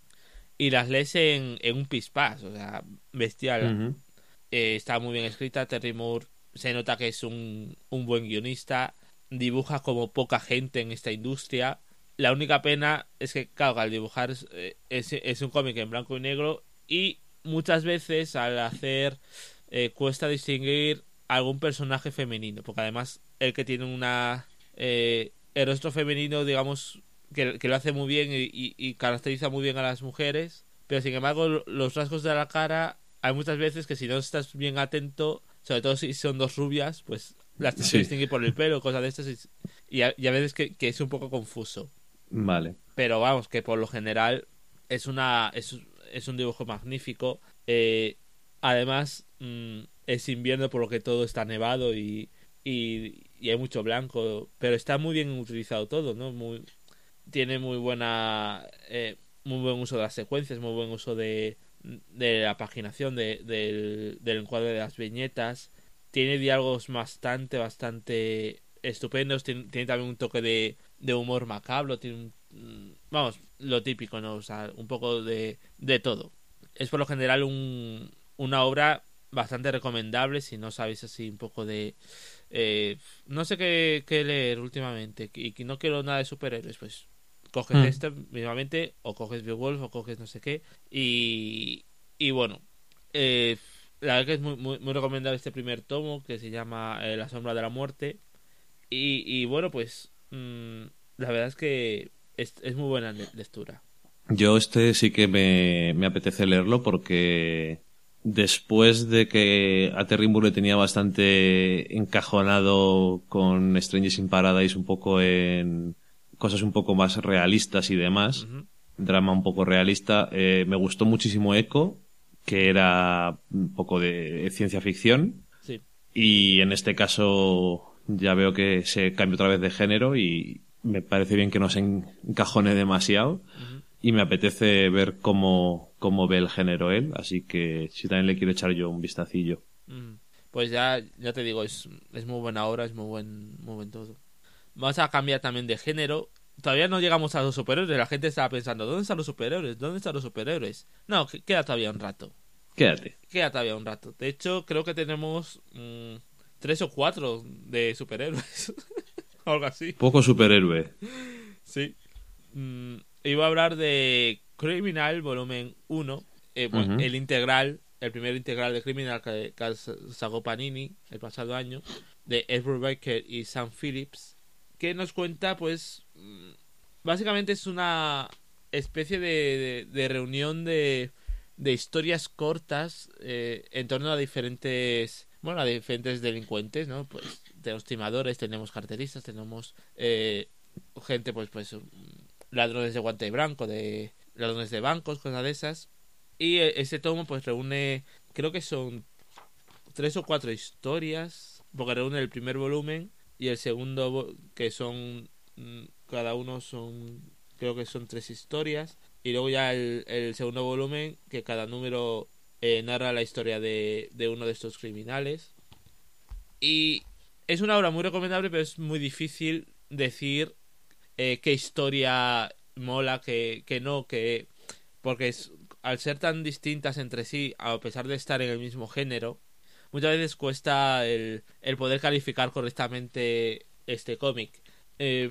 Y las lees en, en un pispás, o sea, bestial. Uh-huh. Eh, está muy bien escrita, Terry Moore se nota que es un, un buen guionista, dibuja como poca gente en esta industria. La única pena es que, claro, al dibujar es, es, es un cómic en blanco y negro y muchas veces al hacer eh, cuesta distinguir algún personaje femenino, porque además el que tiene una eh, el rostro femenino, digamos, que, que lo hace muy bien y, y, y caracteriza muy bien a las mujeres, pero sin embargo los rasgos de la cara hay muchas veces que si no estás bien atento, sobre todo si son dos rubias, pues las tienes que Sí. distinguir por el pelo, cosas de estas, y, y, a, y a veces que, que es un poco confuso. Vale. Pero vamos, que por lo general es una es, es un dibujo magnífico. Eh, además, mmm, es invierno por lo que todo está nevado y, y, y hay mucho blanco, pero está muy bien utilizado todo, ¿no? Muy, tiene muy buena eh, muy buen uso de las secuencias, muy buen uso de, de la paginación, de, del, del encuadre de las viñetas. Tiene diálogos bastante, bastante estupendos. Tiene, tiene también un toque de, de humor macabro. Tiene un, vamos, lo típico, ¿no? O sea, un poco de, de todo. Es por lo general un, una obra bastante recomendable si no sabéis así un poco de... Eh, no sé qué, qué leer últimamente y que no quiero nada de superhéroes, pues coges Mm. este mínimamente o coges Beowulf o coges no sé qué y, y bueno, eh, la verdad que es muy, muy, muy recomendable este primer tomo que se llama eh, La sombra de la muerte y, y bueno, pues mmm, la verdad es que es, es muy buena lectura. Yo este sí que me, me apetece leerlo porque después de que a Terry Moore le tenía bastante encajonado con Strangers in Paradise un poco en cosas un poco más realistas y demás, Uh-huh. drama un poco realista, eh, me gustó muchísimo Echo, que era un poco de ciencia ficción, Sí. y en este caso ya veo que se cambia otra vez de género y me parece bien que no se encajone demasiado. Uh-huh. Y me apetece ver cómo, cómo ve el género él, así que si también le quiero echar yo un vistacillo. Uh-huh. Pues ya, ya te digo, es, es muy buena obra, es muy buen, muy buen todo. Vamos a cambiar también de género. Todavía no llegamos a los superhéroes. La gente estaba pensando, ¿dónde están los superhéroes? ¿Dónde están los superhéroes? No, queda todavía un rato. Quédate. Queda todavía un rato. De hecho, creo que tenemos mmm, tres o cuatro de superhéroes. Algo así. Poco superhéroe. Sí. Mm, iba a hablar de Criminal Volumen uno. Eh, bueno, Uh-huh. el integral, el primer integral de Criminal que, que sacó Panini el pasado año. De Edward Baker y Sam Phillips. Que nos cuenta, pues... Básicamente es una especie de, de, de reunión de, de historias cortas eh, en torno a diferentes... Bueno, a diferentes delincuentes, ¿no? Pues tenemos timadores, tenemos carteristas, tenemos eh, gente, pues, pues ladrones de guante blanco, de ladrones de bancos, cosas de esas. Y ese tomo, pues, reúne, creo que son tres o cuatro historias, porque reúne el primer volumen y el segundo, que son, cada uno son, creo que son tres historias, y luego ya el, el segundo volumen, que cada número eh, narra la historia de, de uno de estos criminales. Y es una obra muy recomendable, pero es muy difícil decir eh, qué historia mola, que, que no, que porque es, al ser tan distintas entre sí, a pesar de estar en el mismo género, muchas veces cuesta el, el poder calificar correctamente este cómic. Eh,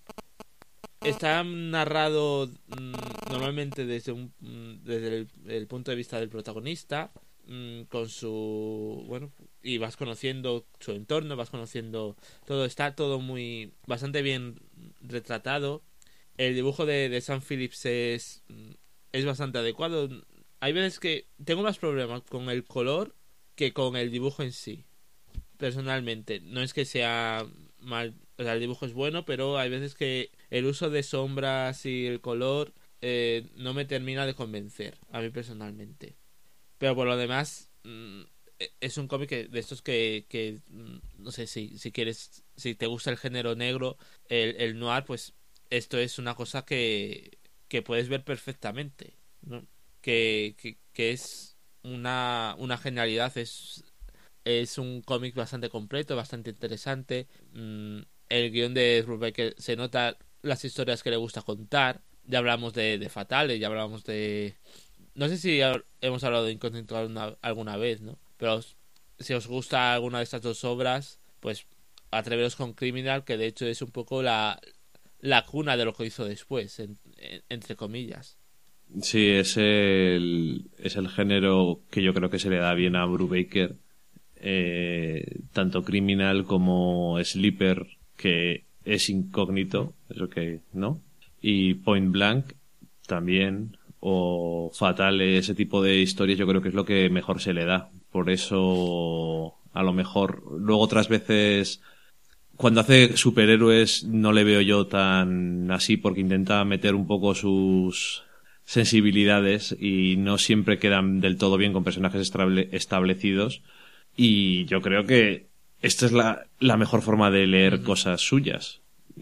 está narrado mmm, normalmente desde un desde el, el punto de vista del protagonista, mmm, con su bueno, y vas conociendo su entorno, vas conociendo todo, está todo muy bastante bien retratado. El dibujo de, de Sam Phillips es es bastante adecuado. Hay veces que tengo más problemas con el color que con el dibujo en sí, personalmente. No es que sea mal, o sea, el dibujo es bueno, pero hay veces que el uso de sombras y el color eh, no me termina de convencer, a mí personalmente. Pero por lo demás, mmm, es un cómic que, de estos que, que no sé, si, si quieres, si te gusta el género negro, el, el noir, pues esto es una cosa que, que puedes ver perfectamente, ¿no? Que, que, que es una, una genialidad, es, es un cómic bastante completo, bastante interesante. Mm, el guión de Brubaker se nota las historias que le gusta contar. Ya hablamos de, de Fatales, ya hablamos de... No sé si hemos hablado de Incógnito alguna, alguna vez, ¿no? Pero si os gusta alguna de estas dos obras, pues atreveros con Criminal, que de hecho es un poco la, la cuna de lo que hizo después, en, en, entre comillas. Sí, es el, es el género que yo creo que se le da bien a Brubaker. Eh, tanto Criminal como Sleeper, que es incógnito, eso que, ¿no? Y Point Blank también, o Fatale, ese tipo de historias yo creo que es lo que mejor se le da. Por eso, a lo mejor, luego otras veces, cuando hace superhéroes no le veo yo tan así, porque intenta meter un poco sus sensibilidades y no siempre quedan del todo bien con personajes estable- establecidos. Y yo creo que esta es la, la mejor forma de leer uh-huh. cosas suyas.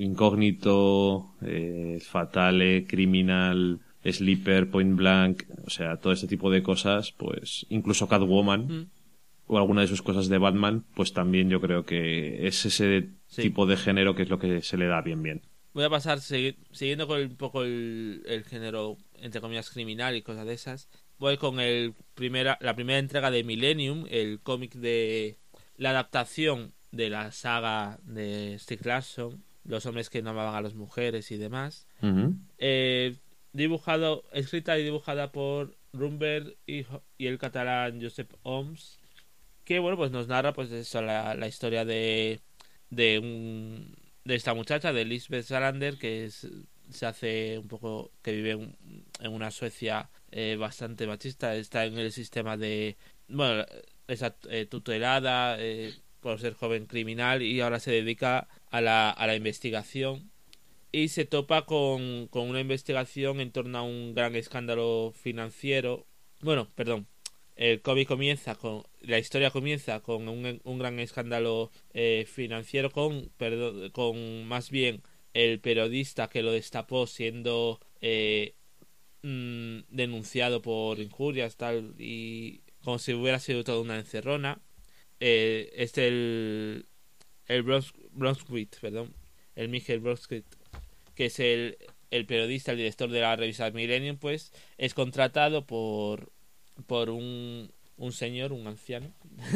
Incógnito, eh, Fatale, Criminal, Sleeper, Point Blank, o sea, todo este tipo de cosas, pues incluso Catwoman uh-huh. o alguna de sus cosas de Batman, pues también yo creo que es ese sí. tipo de género que es lo que se le da bien bien. Voy a pasar, segui- siguiendo con un poco el, el género, entre comillas, criminal y cosas de esas. Voy con el primera, la primera entrega de Millennium, el cómic de la adaptación de la saga de Stieg Larsson, Los hombres que no amaban a las mujeres y demás. Uh-huh. Eh, dibujado, escrita y dibujada por Rumberg y, y el catalán Josep Oms, que bueno, pues nos narra pues eso, la, la historia de de un de esta muchacha, de Lisbeth Salander, que es, se hace un poco, que vive en, en una Suecia eh, bastante machista, está en el sistema de, bueno, está eh, tutelada eh, por ser joven criminal, y ahora se dedica a la, a la investigación, y se topa con, con una investigación en torno a un gran escándalo financiero. Bueno, perdón, el cómic comienza con, la historia comienza con un, un gran escándalo eh, financiero, con, perdón, con más bien el periodista que lo destapó siendo eh, mmm, denunciado por injurias, tal, y como si hubiera sido toda una encerrona. Eh, este el el Bronsquit, perdón, el Michael Bronsquit, que es el, el periodista, el director de la revista Millennium, pues es contratado por por un, un señor, un anciano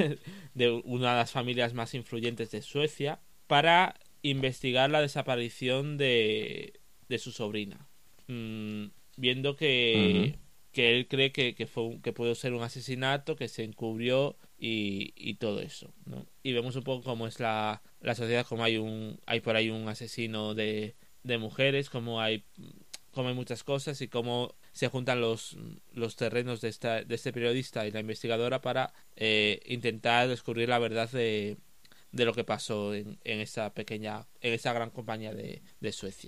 de una de las familias más influyentes de Suecia, para investigar la desaparición de, de su sobrina, mm, viendo que, uh-huh. que él cree que, que, fue un, que pudo ser un asesinato, que se encubrió y, y todo eso, ¿no? Y vemos un poco cómo es la, la sociedad, como hay un hay por ahí un asesino de, de mujeres, como hay como hay muchas cosas, y cómo se juntan los, los terrenos de, esta, de este periodista y la investigadora para eh, intentar descubrir la verdad de, de lo que pasó en, en esa pequeña, en esa gran compañía de, de Suecia.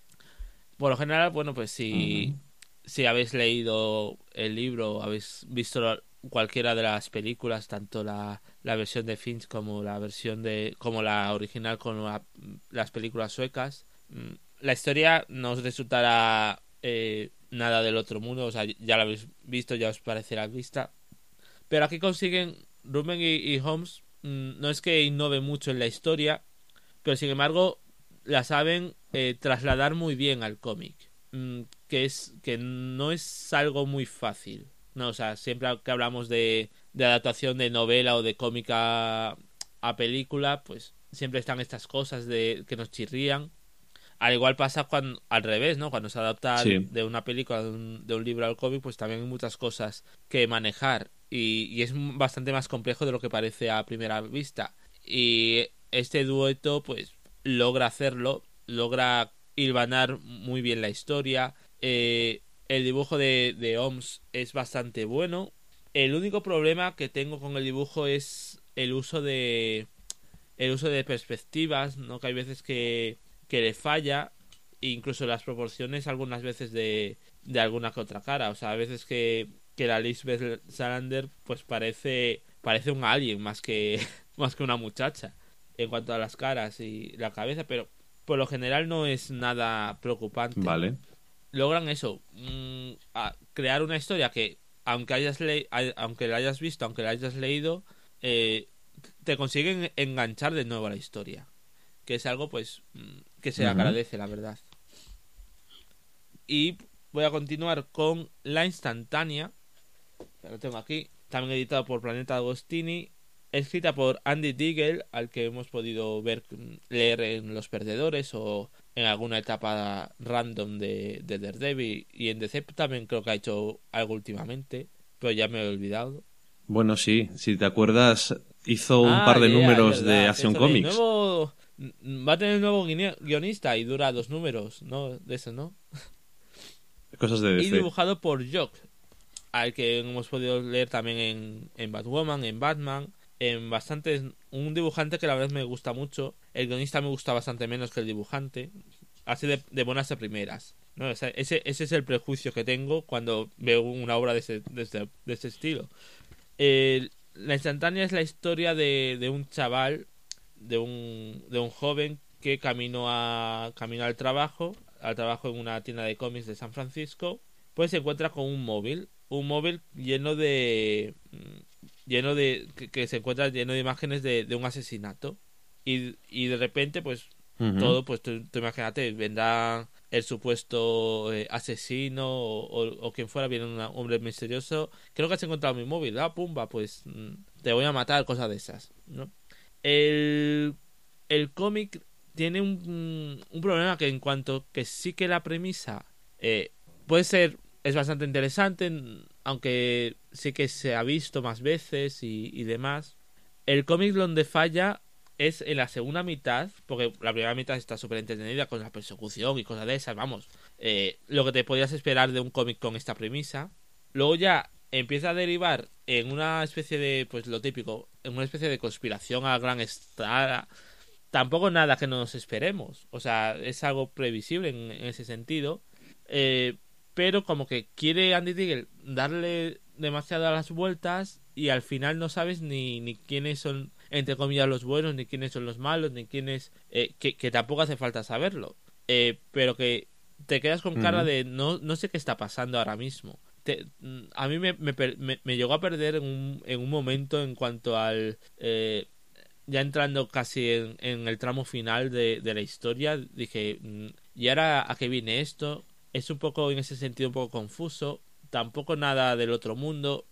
Por lo general, bueno, pues si, uh-huh. si habéis leído el libro, habéis visto cualquiera de las películas, tanto la, la versión de Finch como la versión de, como la original con la, las películas suecas, la historia no os resultará eh, nada del otro mundo, o sea, ya la habéis visto, ya os parecerá vista. Pero aquí consiguen, Ruben y, y Holmes, mmm, no es que innove mucho en la historia, pero sin embargo la saben eh, trasladar muy bien al cómic. Mm, que es que no es algo muy fácil, no, o sea, siempre que hablamos de, de adaptación de novela o de cómica a película, pues siempre están estas cosas de que nos chirrían. Al igual pasa cuando al revés, ¿no? Cuando se adapta Sí. de una película, de un, de un libro al cómic, pues también hay muchas cosas que manejar y, y es bastante más complejo de lo que parece a primera vista. Y este dueto, pues, logra hacerlo, logra hilvanar muy bien la historia. Eh, el dibujo de, de Oms es bastante bueno. El único problema que tengo con el dibujo es el uso de el uso de perspectivas, ¿no? Que hay veces que, que le falla, e incluso las proporciones algunas veces de, de alguna que otra cara. O sea, a veces que, que la Lisbeth Salander pues parece parece un alien más que más que una muchacha en cuanto a las caras y la cabeza, pero por lo general no es nada preocupante. Vale. Logran eso, mmm, crear una historia que aunque hayas le aunque la hayas visto, aunque la hayas leído, eh, te consiguen enganchar de nuevo a la historia, que es algo pues que se uh-huh. agradece, la verdad. Y voy a continuar con La Instantánea, que lo tengo aquí, también editado por Planeta Agostini, escrita por Andy Diggle, al que hemos podido ver leer en Los Perdedores o en alguna etapa random de, de Daredevil, y en D C también creo que ha hecho algo últimamente, pero ya me he olvidado. Bueno, sí, si te acuerdas, hizo ah, un par de yeah, números verdad, de Action de Comics. Nuevo... Va a tener un nuevo guionista y dura dos números, ¿no? De eso, ¿no? Cosas de D C. Y dibujado por Jock, al que hemos podido leer también en, en Batwoman, en Batman, en bastantes... Un dibujante que la verdad me gusta mucho. El guionista me gusta bastante menos que el dibujante. Así de, de buenas a primeras, ¿no? O sea, ese, ese es el prejuicio que tengo cuando veo una obra de ese, de ese, de ese estilo. Eh, La Instantánea es la historia de, de un chaval, de un, de un joven que camino, a, camino al trabajo, al trabajo en una tienda de cómics de San Francisco, pues se encuentra con un móvil, un móvil lleno de... lleno de que, que se encuentra lleno de imágenes de, de un asesinato, y, y de repente pues uh-huh. todo, pues tú, tú imagínate, vendrá el supuesto eh, asesino o, o, o quien fuera, viene un hombre misterioso, creo que has encontrado mi móvil, ah, pumba, pues te voy a matar, cosas de esas, ¿no? El, el cómic tiene un, un problema, que en cuanto que sí que la premisa eh, puede ser, es bastante interesante, aunque sí que se ha visto más veces y, y demás. El cómic donde falla es en la segunda mitad, porque la primera mitad está súper entretenida con la persecución y cosas de esas, vamos, eh, lo que te podías esperar de un cómic con esta premisa. Luego ya empieza a derivar en una especie de, pues lo típico, en una especie de conspiración a gran escala. Tampoco nada que nos esperemos, o sea, es algo previsible en, en ese sentido, eh, pero como que quiere Andy Diggle darle demasiado a las vueltas y al final no sabes ni, ni quiénes son, entre comillas, los buenos, ni quiénes son los malos, ni quiénes... Eh, que, que tampoco hace falta saberlo, eh, pero que te quedas con cara uh-huh. de no, no sé qué está pasando ahora mismo. Te, a mí me, me, me, me llegó a perder en un, en un momento en cuanto al... Eh, ya entrando casi en, en el tramo final de, de la historia, dije, ¿y ahora a qué viene esto? Es un poco, en ese sentido, un poco confuso, tampoco nada del otro mundo,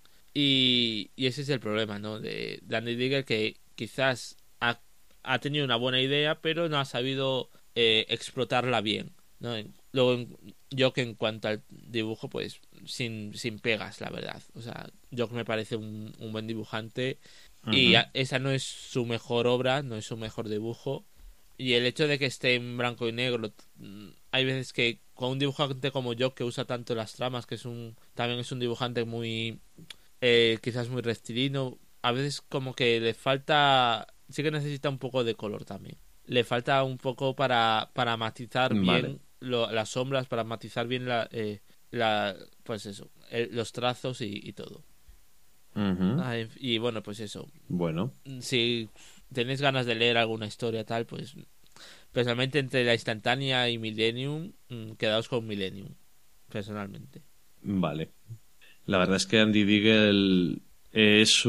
y, y ese es el problema, ¿no? De, de Andy Diggle, que quizás ha, ha tenido una buena idea, pero no ha sabido eh, explotarla bien, ¿no? Luego, yo que en cuanto al dibujo, pues sin, sin pegas, la verdad. O sea, yo que me parece un, un buen dibujante, uh-huh. y a, esa no es su mejor obra, no es su mejor dibujo. Y el hecho de que esté en blanco y negro, hay veces que con un dibujante como yo, que usa tanto las tramas, que es un también es un dibujante muy eh, quizás muy rectilíneo, a veces como que le falta, sí que necesita un poco de color también, le falta un poco para, para matizar bien, vale. lo, las sombras, para matizar bien la, eh, la pues eso, el, los trazos y, y todo. Uh-huh. Ah, y bueno, pues eso, bueno, si tenéis ganas de leer alguna historia tal, pues personalmente entre La Instantánea y Millennium, mmm, quedaos con Millennium, personalmente. Vale. La verdad es que Andy Diggle es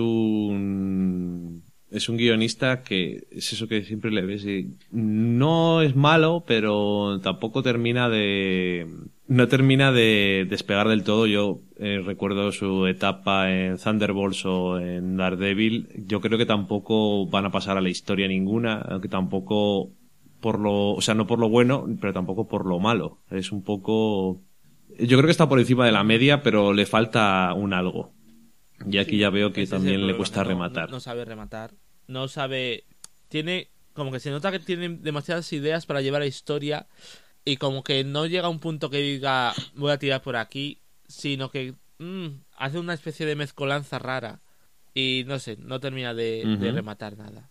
un es un guionista que es eso que siempre le ves y no es malo, pero tampoco termina de no termina de despegar del todo. Yo eh, recuerdo su etapa en Thunderbolts o en Daredevil. Yo creo que tampoco van a pasar a la historia ninguna, aunque tampoco por lo, o sea, no por lo bueno, pero tampoco por lo malo. Es un poco, yo creo que está por encima de la media, pero le falta un algo. Y aquí Sí, ya veo que ese es el también le problema, cuesta no, rematar. No, no sabe rematar. No sabe. Tiene. Como que se nota que tiene demasiadas ideas para llevar a la historia. Y como que no llega a un punto que diga voy a tirar por aquí. Sino que mmm, hace una especie de mezcolanza rara. Y no sé, no termina de, Uh-huh. de rematar nada.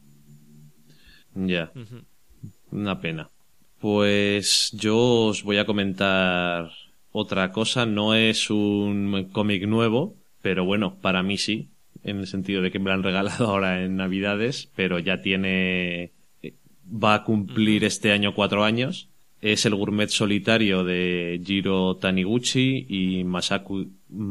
Ya. Yeah. Uh-huh. Una pena. Pues yo os voy a comentar otra cosa. No es un cómic nuevo, pero bueno, para mí sí, en el sentido de que me lo han regalado ahora en Navidades, pero ya tiene, va a cumplir uh-huh. este año cuatro años. Es el Gourmet Solitario de Jiro Taniguchi y Masaku,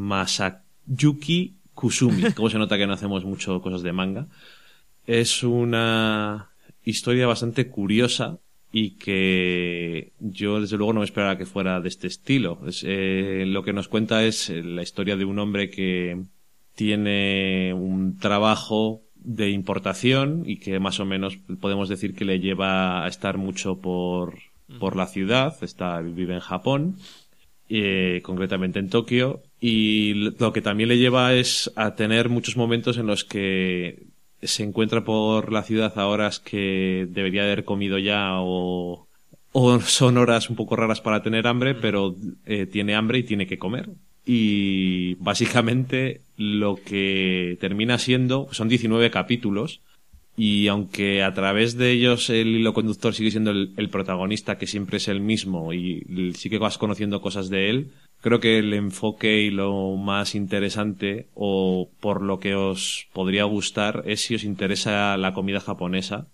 Masayuki Kusumi. Como se nota que no hacemos mucho cosas de manga. Es una historia bastante curiosa y que yo desde luego no me esperaba que fuera de este estilo. Es, eh, lo que nos cuenta es la historia de un hombre que tiene un trabajo de importación y que más o menos podemos decir que le lleva a estar mucho por, por la ciudad. Está, vive en Japón, eh, concretamente en Tokio, y lo que también le lleva es a tener muchos momentos en los que se encuentra por la ciudad a horas que debería haber comido ya o, o son horas un poco raras para tener hambre, pero eh, tiene hambre y tiene que comer. Y básicamente lo que termina siendo son diecinueve capítulos, y aunque a través de ellos el hilo conductor sigue siendo el, el protagonista, que siempre es el mismo, y sí que vas conociendo cosas de él, creo que el enfoque y lo más interesante, o por lo que os podría gustar, es si os interesa la comida japonesa,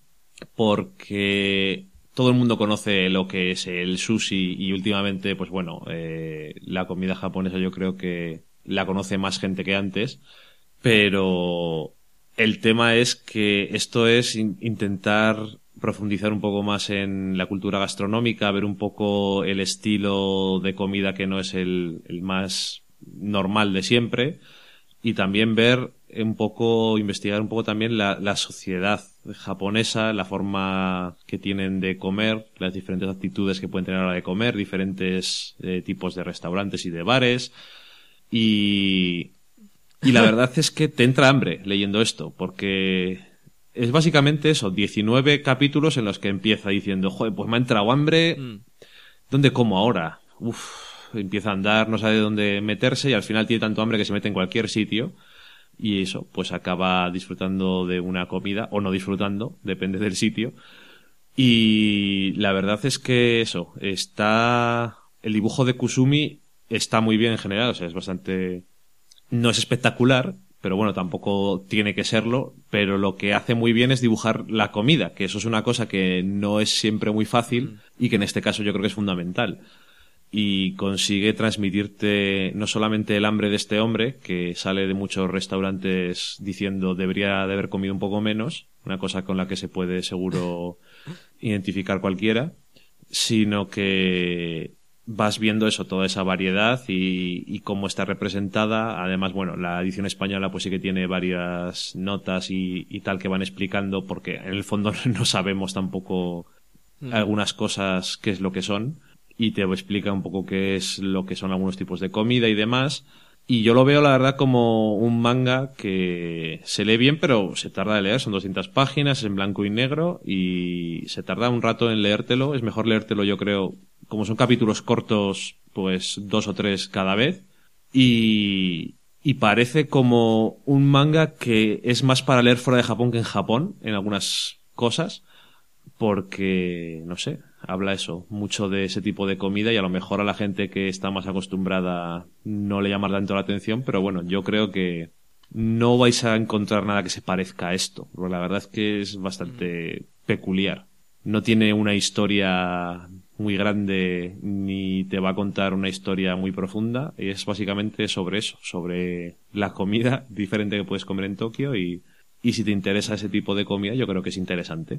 porque todo el mundo conoce lo que es el sushi y últimamente, pues bueno, eh, la comida japonesa yo creo que la conoce más gente que antes, pero el tema es que esto es in- intentar profundizar un poco más en la cultura gastronómica, ver un poco el estilo de comida que no es el, el más normal de siempre, y también ver un poco, investigar un poco también la, la sociedad japonesa, la forma que tienen de comer, las diferentes actitudes que pueden tener a la hora de comer, diferentes eh, tipos de restaurantes y de bares, y, y la verdad es que te entra hambre leyendo esto, porque es básicamente eso, diecinueve capítulos en los que empieza diciendo, joder, pues me ha entrado hambre, ¿dónde como ahora? Uf, empieza a andar, no sabe dónde meterse y al final tiene tanto hambre que se mete en cualquier sitio y eso, pues acaba disfrutando de una comida o no disfrutando, depende del sitio. Y la verdad es que eso, está, el dibujo de Kusumi está muy bien en general, o sea, es bastante, no es espectacular, pero bueno, tampoco tiene que serlo, pero lo que hace muy bien es dibujar la comida, que eso es una cosa que no es siempre muy fácil y que en este caso yo creo que es fundamental. Y consigue transmitirte no solamente el hambre de este hombre, que sale de muchos restaurantes diciendo debería de haber comido un poco menos, una cosa con la que se puede seguro identificar cualquiera, sino que vas viendo eso, toda esa variedad y, y cómo está representada. Además, bueno, la edición española pues sí que tiene varias notas y, y tal que van explicando, porque en el fondo no sabemos tampoco mm. algunas cosas qué es lo que son, y te explica un poco qué es lo que son algunos tipos de comida y demás. Y yo lo veo, la verdad, como un manga que se lee bien, pero se tarda de leer. Son doscientas páginas, en blanco y negro, y se tarda un rato en leértelo. Es mejor leértelo, yo creo, como son capítulos cortos, pues dos o tres cada vez. Y, y parece como un manga que es más para leer fuera de Japón que en Japón, en algunas cosas. Porque, no sé, habla eso, mucho de ese tipo de comida, y a lo mejor a la gente que está más acostumbrada no le llama tanto la atención, pero bueno, yo creo que no vais a encontrar nada que se parezca a esto, porque la verdad es que es bastante peculiar. No tiene una historia muy grande ni te va a contar una historia muy profunda, y es básicamente sobre eso, sobre la comida diferente que puedes comer en Tokio, y, y si te interesa ese tipo de comida yo creo que es interesante.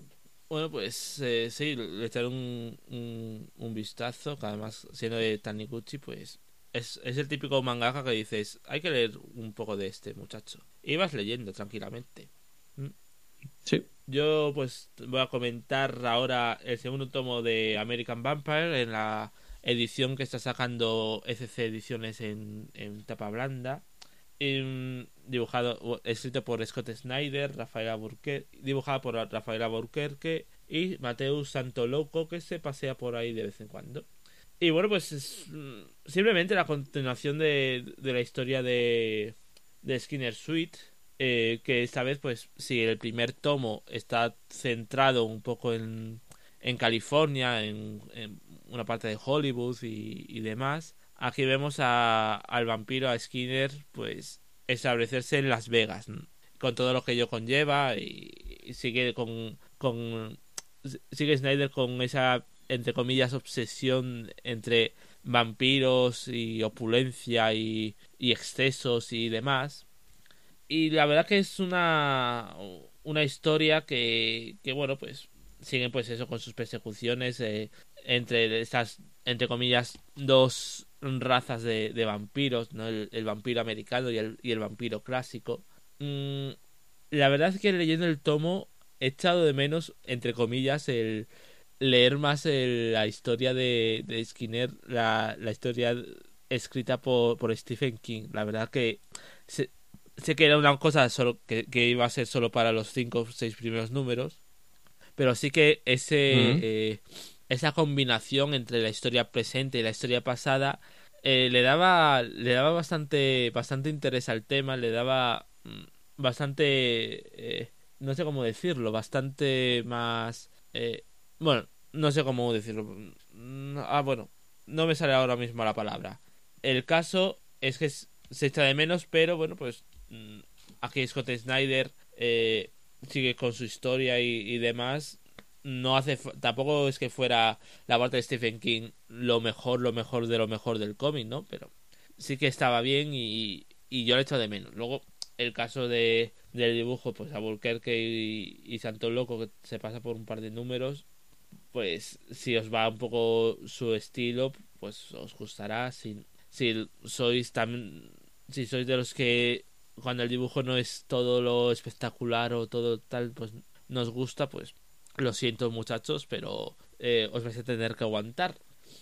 Bueno, pues eh, sí, le echaré un, un, un vistazo, que además, siendo de Taniguchi, pues es, es el típico mangaka que dices, hay que leer un poco de este muchacho. Y vas leyendo tranquilamente. ¿Mm? Sí. Yo pues voy a comentar ahora el segundo tomo de American Vampire en la edición que está sacando E C C Ediciones en, en tapa blanda. Em, dibujado, escrito por Scott Snyder, Rafael Albuquerque, dibujado por Rafael Albuquerque y Mateus Santoloco, que se pasea por ahí de vez en cuando. Y bueno, pues es mm, simplemente la continuación de, de la historia de, de Skinner Suite, eh, que esta vez, pues, si el primer tomo está centrado un poco en, en California, en, en una parte de Hollywood y, y demás, aquí vemos a, al vampiro, a Skinner, pues, establecerse en Las Vegas, ¿no? Con todo lo que ello conlleva y, y sigue con, con sigue Snyder con esa, entre comillas, obsesión entre vampiros y opulencia y, y excesos y demás. Y la verdad que es una una historia que, que bueno, pues siguen pues eso con sus persecuciones eh, entre estas, entre comillas, dos razas de, de vampiros, ¿no? El, el vampiro americano y el, y el vampiro clásico. Mm, la verdad es que leyendo el tomo he echado de menos, entre comillas, el leer más el- la historia de, de Skinner, la, la historia escrita por, por Stephen King. La verdad que sé, sé que era una cosa solo que, que iba a ser solo para los cinco o seis primeros números, pero sí que ese Mm. eh, esa combinación entre la historia presente y la historia pasada eh, le daba le daba bastante bastante interés al tema, le daba mm, bastante eh, no sé cómo decirlo, bastante más eh, bueno, no sé cómo decirlo. Mm, ah, bueno, no me sale ahora mismo la palabra. El caso es que s- se echa de menos, pero bueno, pues mm, aquí Scott Snyder eh, sigue con su historia y, y demás. No hace fa- tampoco es que fuera la parte de Stephen King lo mejor, lo mejor de lo mejor del cómic, ¿no? Pero sí que estaba bien y, y yo lo echo de menos. Luego, el caso de del dibujo, pues Albuquerque y, y Santo Loco, que se pasa por un par de números, pues si os va un poco su estilo, pues os gustará. Si, si sois tan, si sois de los que cuando el dibujo no es todo lo espectacular o todo tal, pues nos gusta, pues lo siento muchachos, pero eh, os vais a tener que aguantar.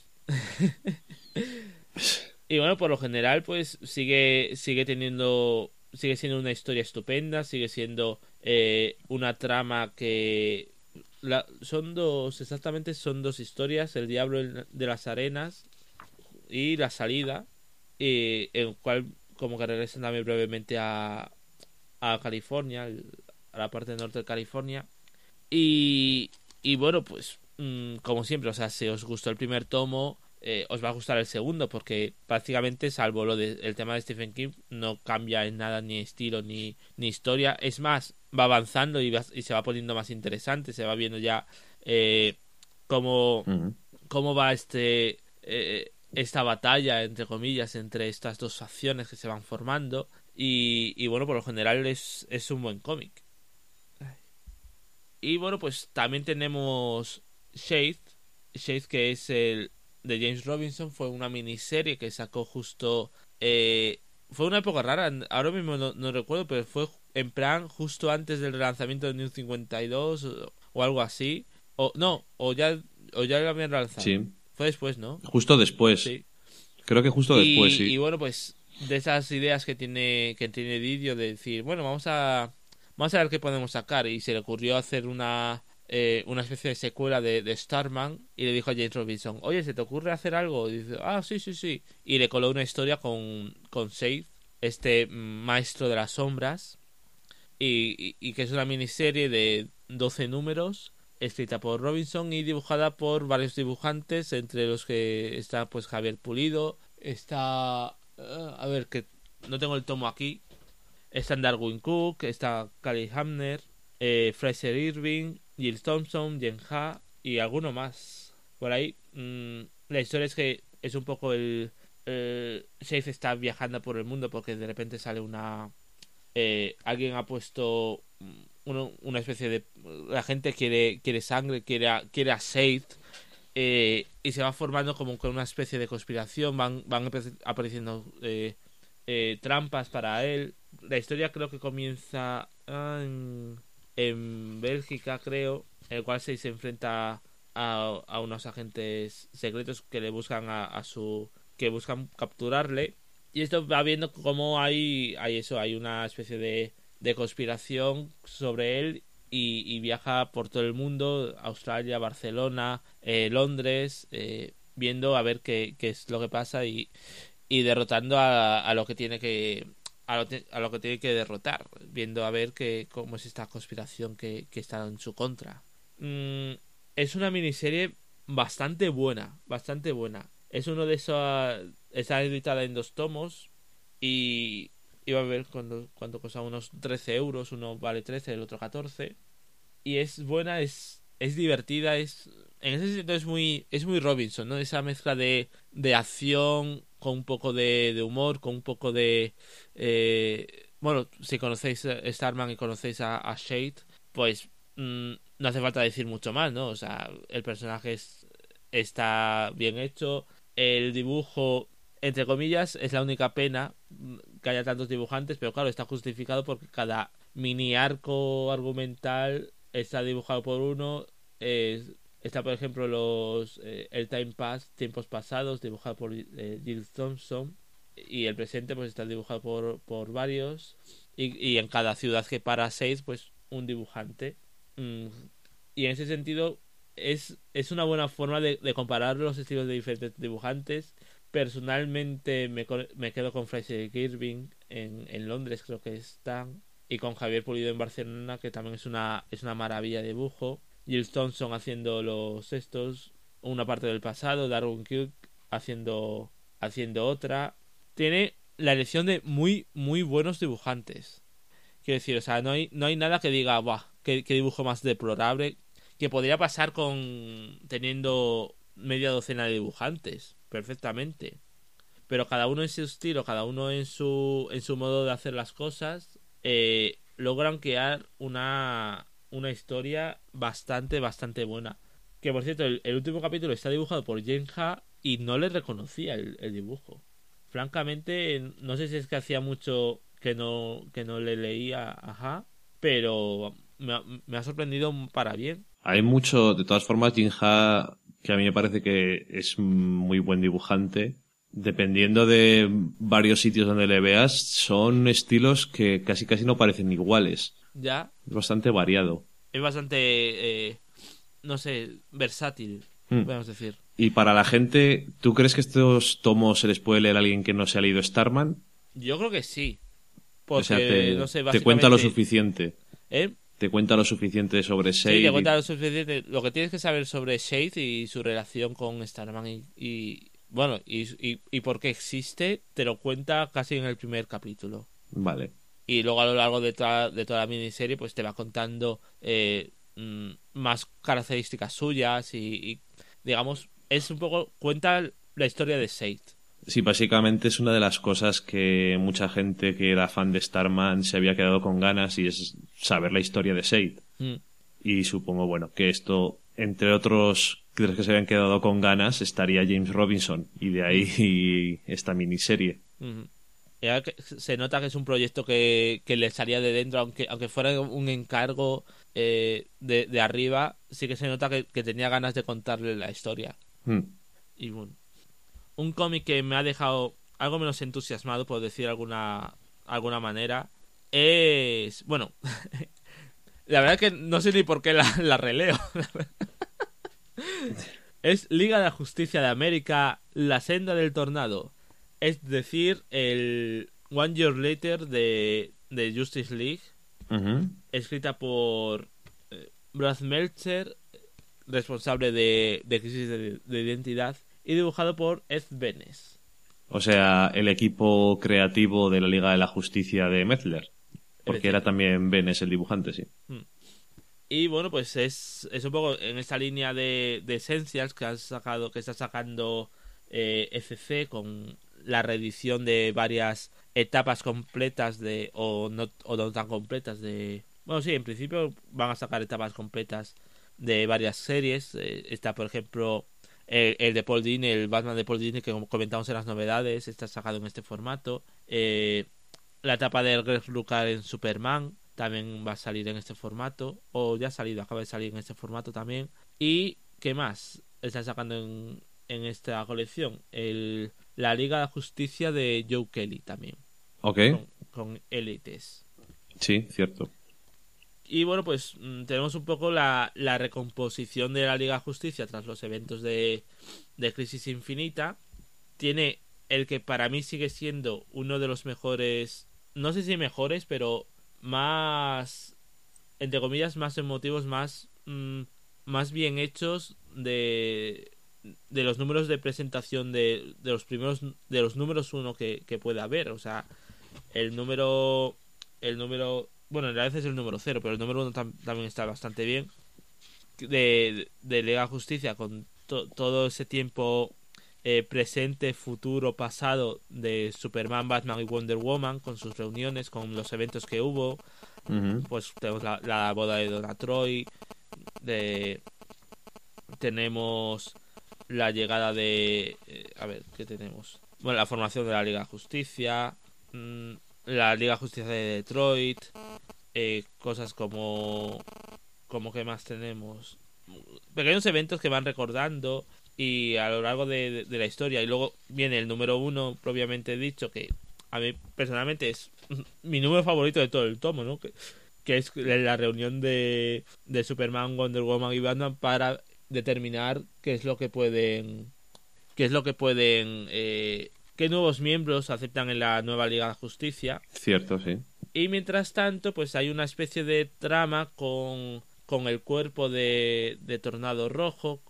Y bueno, por lo general, pues sigue, sigue teniendo, sigue siendo una historia estupenda, sigue siendo eh, una trama que la- son dos, exactamente son dos historias, El Diablo de las Arenas y La Salida, eh, en el cual como que regresan también brevemente a, a California, a la parte norte de California. Y, y bueno, pues mm, como siempre, o sea, si os gustó el primer tomo, eh, os va a gustar el segundo, porque prácticamente, salvo lo del el tema de Stephen King, no cambia en nada ni estilo ni, ni historia. Es más, va avanzando y, va- y se va poniendo más interesante, se va viendo ya eh, cómo, Mm. cómo va este eh, esta batalla, entre comillas, entre estas dos facciones que se van formando. Y, y bueno, por lo general es, es un buen cómic. Y bueno, pues también tenemos Shade. Shade, que es el de James Robinson, fue una miniserie que sacó justo... eh, fue una época rara, ahora mismo no, no recuerdo, pero fue en plan justo antes del lanzamiento de New cincuenta y dos o, o algo así. O no, o ya, o ya lo habían lanzado. Sí. Fue después, ¿no? Justo después. Sí. Creo que justo después, Y, y sí. bueno, pues de esas ideas que tiene que tiene Didio de decir, bueno, vamos a vamos a ver qué podemos sacar, y se le ocurrió hacer una eh, una especie de secuela de, de Starman, y le dijo a James Robinson, oye, ¿se te ocurre hacer algo? Y dice, ah, sí, sí, sí. Y le coló una historia con con Save, este maestro de las sombras, y, y, y que es una miniserie de doce números escrita por Robinson y dibujada por varios dibujantes, entre los que está pues Javier Pulido, está uh, a ver, que no tengo el tomo aquí, está Darwin Cook, está Cary Hamner, eh, Fraser Irving, Jill Thompson, Jen Ha y alguno más por ahí. Mmm, la historia es que es un poco el eh, Shafe está viajando por el mundo porque de repente sale una eh, alguien ha puesto uno, una especie de... La gente quiere, quiere sangre, quiere a, quiere a Shade, eh, y se va formando como con una especie de conspiración, van, van apareciendo eh, eh, trampas para él. La historia creo que comienza ah, en, en Bélgica, creo, en el cual se, se enfrenta a, a unos agentes secretos que le buscan a, a su... que buscan capturarle. Y esto va viendo cómo hay, hay eso, hay una especie de, de conspiración sobre él y, y viaja por todo el mundo, Australia, Barcelona, eh, Londres, eh, viendo a ver qué, qué es lo que pasa y, y derrotando a, a lo que tiene que a lo, te, a lo que tiene que derrotar, viendo a ver que, cómo es esta conspiración que, que está en su contra. Mm, es una miniserie bastante buena, bastante buena. Es uno de esos... Está editada en dos tomos y iba a ver cuánto, cuánto cuesta, unos trece euros. Uno vale trece, el otro catorce. Y es buena, es, es divertida, es... En ese sentido es muy, es muy Robinson, ¿no? Esa mezcla de, de acción con un poco de, de humor, con un poco de... Eh, bueno, si conocéis Starman y conocéis a, a Shade, pues mmm, no hace falta decir mucho más, ¿no? O sea, el personaje es, está bien hecho, el dibujo, entre comillas, es la única pena que haya tantos dibujantes, pero claro, está justificado porque cada mini arco argumental está dibujado por uno. Eh, está, por ejemplo, los eh, el Time Pass, tiempos pasados, dibujado por eh, Jill Thompson, y el presente pues está dibujado por, por varios, y, y en cada ciudad que para seis, pues un dibujante. Mm, y en ese sentido es, es una buena forma de, de comparar los estilos de diferentes dibujantes. Personalmente me, me quedo con Fraser Girving en, en Londres, creo que están, y con Javier Pulido en Barcelona, que también es una, es una maravilla de dibujo. Jill Thompson haciendo los estos, una parte del pasado, Darwin Cook haciendo, haciendo otra. Tiene la elección de muy, muy buenos dibujantes. Quiero decir, o sea, no hay, no hay nada que diga, ¡buah! Qué, qué dibujo más deplorable. Que podría pasar con teniendo media docena de dibujantes, perfectamente. Pero cada uno en su estilo, cada uno en su, en su modo de hacer las cosas, eh, logran crear una, una historia bastante, bastante buena. Que por cierto, el, el último capítulo está dibujado por Jen Ha y no le reconocía el, el dibujo. Francamente, no sé si es que hacía mucho que no, que no le leía a Ha, pero me ha, me ha sorprendido para bien. Hay mucho, de todas formas, Jinja, que a mí me parece que es muy buen dibujante. Dependiendo de varios sitios donde le veas, son estilos que casi casi no parecen iguales. Ya. Es bastante variado. Es bastante, eh, no sé, versátil, mm. podemos decir. Y para la gente, ¿tú crees que estos tomos se les puede leer a alguien que no se ha leído Starman? Yo creo que sí. Porque, o sea, te, no sé, te cuenta lo suficiente. ¿Eh? Te cuenta lo suficiente sobre Shade. Sí, te cuenta y... lo suficiente. Lo que tienes que saber sobre Shade y su relación con Starman y, y bueno, y, y, y por qué existe, te lo cuenta casi en el primer capítulo. Vale. Y luego a lo largo de toda, de toda la miniserie, pues te va contando eh, mm, más características suyas y, y, digamos, es un poco, cuenta la historia de Shade. Sí, básicamente es una de las cosas que mucha gente que era fan de Starman se había quedado con ganas, y es saber la historia de Shade. Mm. Y supongo, bueno, que esto, entre otros de los que se habían quedado con ganas, estaría James Robinson, y de ahí y esta miniserie. Mm. Ya que se nota que es un proyecto que, que le salía de dentro, aunque aunque fuera un encargo eh, de, de arriba, sí que se nota que, que tenía ganas de contarle la historia. Mm. Y bueno, un cómic que me ha dejado algo menos entusiasmado, por decir alguna alguna manera, es... Bueno, la verdad es que no sé ni por qué la, la releo. Es Liga de la Justicia de América, La Senda del Tornado. Es decir, el One Year Later de, de Justice League. Uh-huh. Escrita por eh, Brad Meltzer, responsable de, de Crisis de, de Identidad, y dibujado por Ed Benes. O sea, el equipo creativo de la Liga de la Justicia de Metzler. Porque era también Benes el dibujante, sí. Hmm. Y bueno, pues es, es un poco en esta línea de, de Essentials que, han sacado, que está sacando eh, F C con la reedición de varias etapas completas de o no, o no tan completas de Bueno, sí, en principio van a sacar etapas completas de varias series. Eh, está, por ejemplo, el, el de Paul Dini, el Batman de Paul Dini, que como comentamos en las novedades, está sacado en este formato. Eh, la etapa de Greg Rucka en Superman también va a salir en este formato. O ya ha salido, acaba de salir en este formato también. ¿Y qué más están sacando en, en esta colección? El, la Liga de Justicia de Joe Kelly también. Ok. Con, con élites. Sí, cierto. Y bueno, pues tenemos un poco la, la recomposición de la Liga de Justicia tras los eventos de, de Crisis Infinita. Tiene el que para mí sigue siendo uno de los mejores, no sé si mejores, pero más, entre comillas, más emotivos, más, mmm, más bien hechos de, de los números de presentación de, de los primeros, de los números uno que, que puede haber. O sea, el número, el número... Bueno, en realidad es el número cero, pero el número uno tam- también está bastante bien. De, de Liga de Justicia, con to- todo ese tiempo eh, presente, futuro, pasado de Superman, Batman y Wonder Woman, con sus reuniones, con los eventos que hubo. Uh-huh. Pues tenemos la, la boda de Donna Troy. De, tenemos la llegada de... Eh, a ver, ¿qué tenemos? Bueno, la formación de la Liga de Justicia. Mmm, la Liga de Justicia de Detroit. Eh, cosas como como que más tenemos pequeños eventos que van recordando y a lo largo de, de, de la historia. Y luego viene el número uno propiamente dicho, que a mí personalmente es mi número favorito de todo el tomo, ¿no? Que, que es la reunión de, de Superman, Wonder Woman y Batman para determinar qué es lo que pueden qué es lo que pueden eh, qué nuevos miembros aceptan en la nueva Liga de Justicia. Cierto, sí. Y mientras tanto, pues hay una especie de trama con, con el cuerpo de, de Tornado Rojo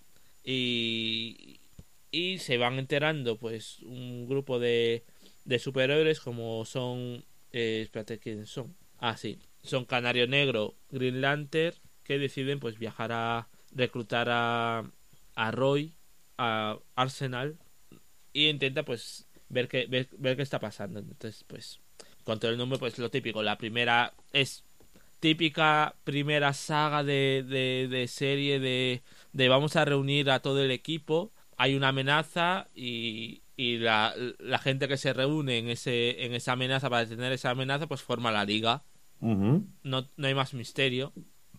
y, y se van enterando pues un grupo de, de superhéroes como son... Eh, espérate, ¿quiénes son? Ah, sí. Son Canario Negro, Green Lantern, que deciden pues viajar a reclutar a, a Roy, a Arsenal, y intenta pues ver qué, ver, ver qué está pasando. Entonces pues... Con todo el nombre, pues lo típico. La primera es típica primera saga de, de, de serie de, de vamos a reunir a todo el equipo. Hay una amenaza y, y la, la gente que se reúne en ese en esa amenaza para detener esa amenaza, pues forma la liga. Uh-huh. No, no hay más misterio.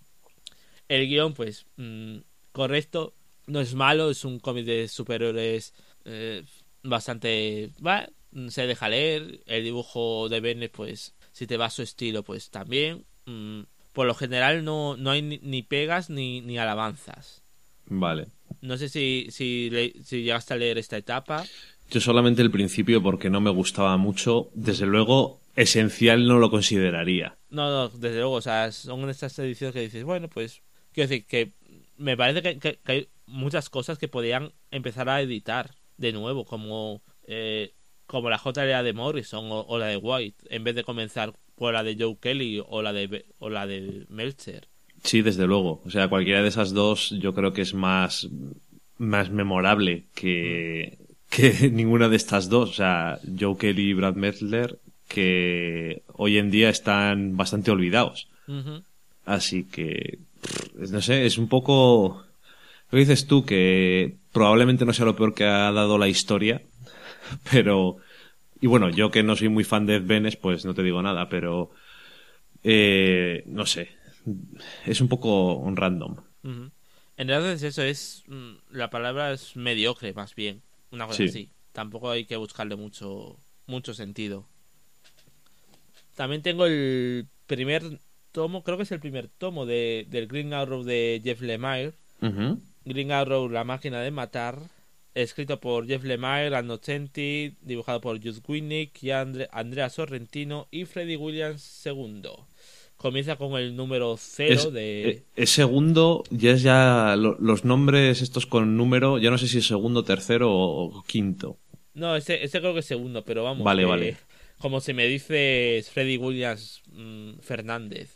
El guión, pues, mmm, correcto. No es malo, es un cómic de superhéroes eh, bastante... ¿va? Se deja leer. El dibujo de Bennett, pues si te va a su estilo, pues también. Mm, por lo general no, no hay ni, ni pegas ni, ni alabanzas. Vale. No sé si, si, le, si llegaste a leer esta etapa. Yo solamente el principio porque no me gustaba mucho. Desde luego, esencial no lo consideraría. No, no, desde luego. O sea, son estas ediciones que dices, bueno, pues... Quiero decir que me parece que, que, que hay muchas cosas que podrían empezar a editar de nuevo, como... Eh, como la J L A de Morrison o, o la de White, en vez de comenzar por la de Joe Kelly o la de o la de Meltzer. Sí, desde luego. O sea, cualquiera de esas dos yo creo que es más, más memorable que, mm. que ninguna de estas dos. O sea, Joe Kelly y Brad Meltzer, que hoy en día están bastante olvidados. Uh-huh. Así que, no sé, es un poco... Lo que dices tú, que probablemente no sea lo peor que ha dado la historia, pero... Y bueno, yo que no soy muy fan de Ed Benes, pues no te digo nada, pero... Eh, no sé. Es un poco un random. Uh-huh. En realidad es eso, es... La palabra es mediocre, más bien. Una cosa sí. así. Tampoco hay que buscarle mucho, mucho sentido. También tengo el primer tomo, creo que es el primer tomo de, del Green Arrow de Jeff Lemire. Uh-huh. Green Arrow, la máquina de matar, escrito por Jeff Lemire, Anno Centi, dibujado por Judd Winick y Andre, Andrea Sorrentino y Freddy Williams segundo. Comienza con el número cero es, de... Es segundo, ya es ya lo, los nombres estos con número, ya no sé si es segundo, tercero o, o quinto. No, este, este creo que es segundo, pero vamos. Vale, que, vale. Como si me dices Freddy Williams mmm, Fernández.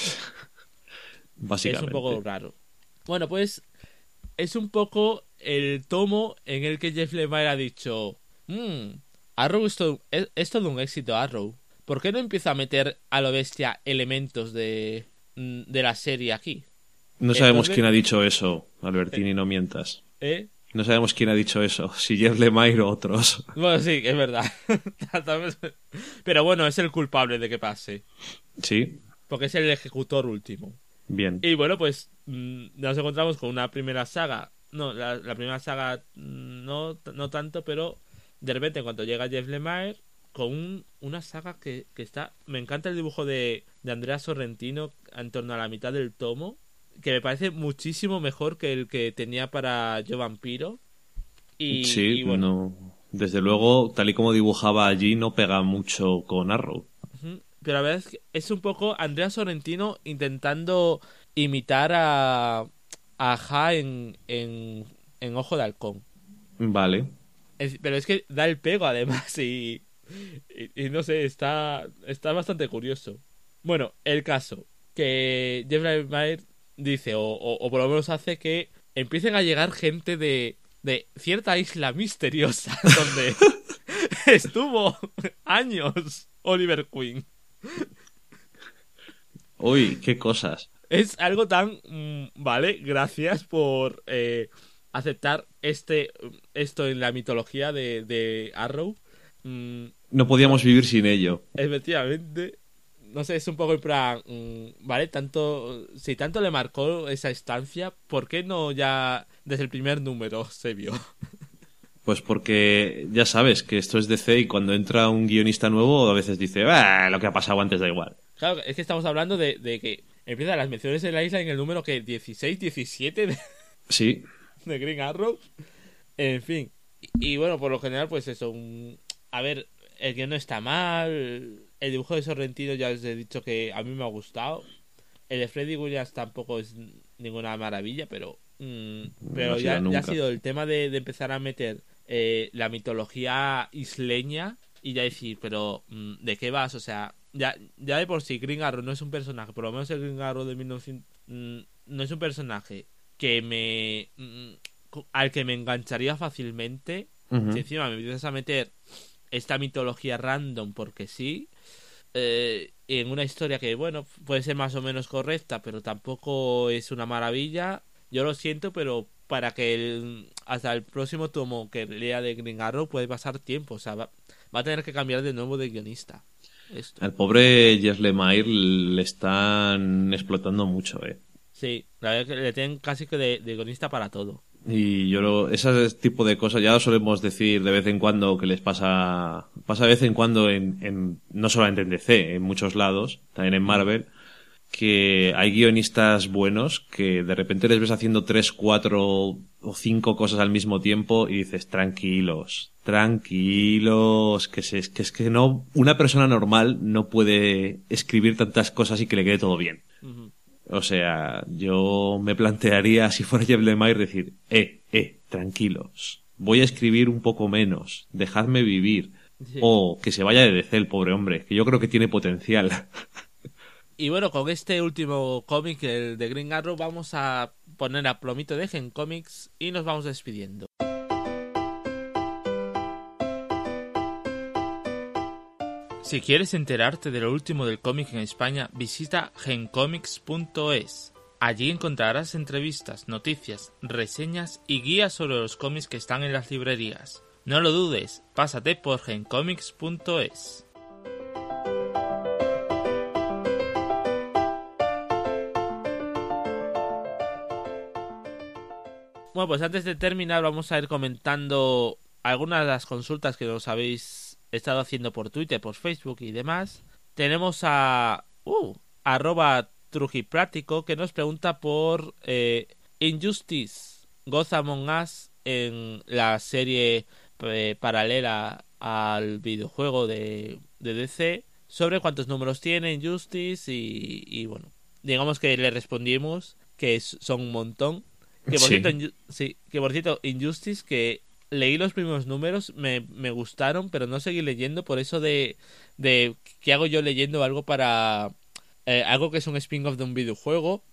Básicamente. Es un poco raro. Bueno, pues es un poco el tomo en el que Jeff Lemire ha dicho mmm, Arrow es todo, es, es todo un éxito, Arrow. ¿Por qué no empieza a meter a lo bestia elementos de, de la serie aquí. No sabemos Entonces, quién ha dicho eso, Albertini, no mientas. ¿eh? No sabemos quién ha dicho eso, si Jeff Lemire o otros. Bueno, sí, es verdad. Pero bueno, es el culpable de que pase. Sí. Porque es el ejecutor último. Bien. Y bueno, pues mmm, nos encontramos con una primera saga. No, la, la primera saga no, no tanto, pero de repente cuando llega Jeff Lemire con un, una saga que, que está... Me encanta el dibujo de, de Andrea Sorrentino en torno a la mitad del tomo, que me parece muchísimo mejor que el que tenía para Yo Vampiro. Y, sí, y bueno, no. Desde luego, tal y como dibujaba allí, no pega mucho con Arrow. pero la verdad es que es un poco Andrea Sorrentino intentando imitar a, a Ja en, en, en Ojo de Halcón. Vale. Es, pero es que da el pego además y, y, y no sé, está, está bastante curioso. Bueno, el caso, que Jeff Lemire dice, o, o, o por lo menos hace que empiecen a llegar gente de, de cierta isla misteriosa donde estuvo años Oliver Queen. Uy, qué cosas. Es algo tan... Mmm, vale, gracias por eh, aceptar este esto en la mitología de, de Arrow. Mm, No podíamos vivir sin ello. efectivamente. No sé, es un poco en plan... Mmm, vale, tanto... Si tanto le marcó esa estancia, ¿por qué no ya desde el primer número se vio? Pues porque ya sabes que esto es D C y cuando entra un guionista nuevo a veces dice, ah, lo que ha pasado antes da igual. Claro, es que estamos hablando de, de que empiezan las menciones de la isla en el número que dieciséis, diecisiete de, Sí. de Green Arrow. En fin. Y, y bueno, por lo general, pues eso. Un... A ver, el guion no está mal. El dibujo de Sorrentino ya os he dicho que a mí me ha gustado. El de Freddy Williams tampoco es ninguna maravilla, pero... Mmm, pero No ha ya, sido ya ha nunca. sido el tema de, de empezar a meter eh, la mitología isleña y ya decir, pero mmm, ¿de qué vas? O sea, ya, ya de por sí Green Arrow no es un personaje, por lo menos el Green Arrow de mil novecientos... Mmm, no es un personaje que me... Mmm, al que me engancharía fácilmente. Uh-huh. Si encima me empiezas a meter esta mitología random porque sí, eh, en una historia que, bueno, puede ser más o menos correcta, pero tampoco es una maravilla. Yo lo siento, pero para que el, hasta el próximo tomo que lea de Green Arrow puede pasar tiempo. O sea, va, va a tener que cambiar de nuevo de guionista. Esto. Al pobre Jeff Lemire le están explotando mucho, eh. Sí, la verdad es que le tienen casi que de, de guionista para todo. Y yo lo, ese tipo de cosas ya lo solemos decir de vez en cuando que les pasa, pasa de vez en cuando en, en, no solamente en D C, en muchos lados, también en Marvel, que hay guionistas buenos que de repente les ves haciendo tres, cuatro o cinco cosas al mismo tiempo y dices, tranquilos, tranquilos, que, se, que es que no, una persona normal no puede escribir tantas cosas y que le quede todo bien. Uh-huh. O sea, yo me plantearía, si fuera Jeff Lemire, decir, eh, eh, tranquilos, voy a escribir un poco menos, dejadme vivir. Sí. O que se vaya de D C el pobre hombre, que yo creo que tiene potencial. Y bueno, con este último cómic, el de Green Arrow, vamos a poner a plomito de Gen Comics y nos vamos despidiendo. Si quieres enterarte de lo último del cómic en España, visita gencomics punto es. Allí encontrarás entrevistas, noticias, reseñas y guías sobre los cómics que están en las librerías. No lo dudes, pásate por gencomics punto es. Bueno, pues antes de terminar vamos a ir comentando algunas de las consultas que nos habéis estado haciendo por Twitter, por Facebook y demás. Tenemos a uh, arroba trujipráctico que nos pregunta por eh, Injustice Gotham Among Us en la serie eh, paralela al videojuego de, de D C, sobre cuántos números tiene Injustice y, y bueno, digamos que le respondimos que es, son un montón. Que por, sí. cierto, sí, que por cierto, Injustice, que leí los primeros números, me, me gustaron, pero no seguí leyendo por eso de, de ¿qué hago yo leyendo algo para... Eh, algo que es un spin-off de un videojuego?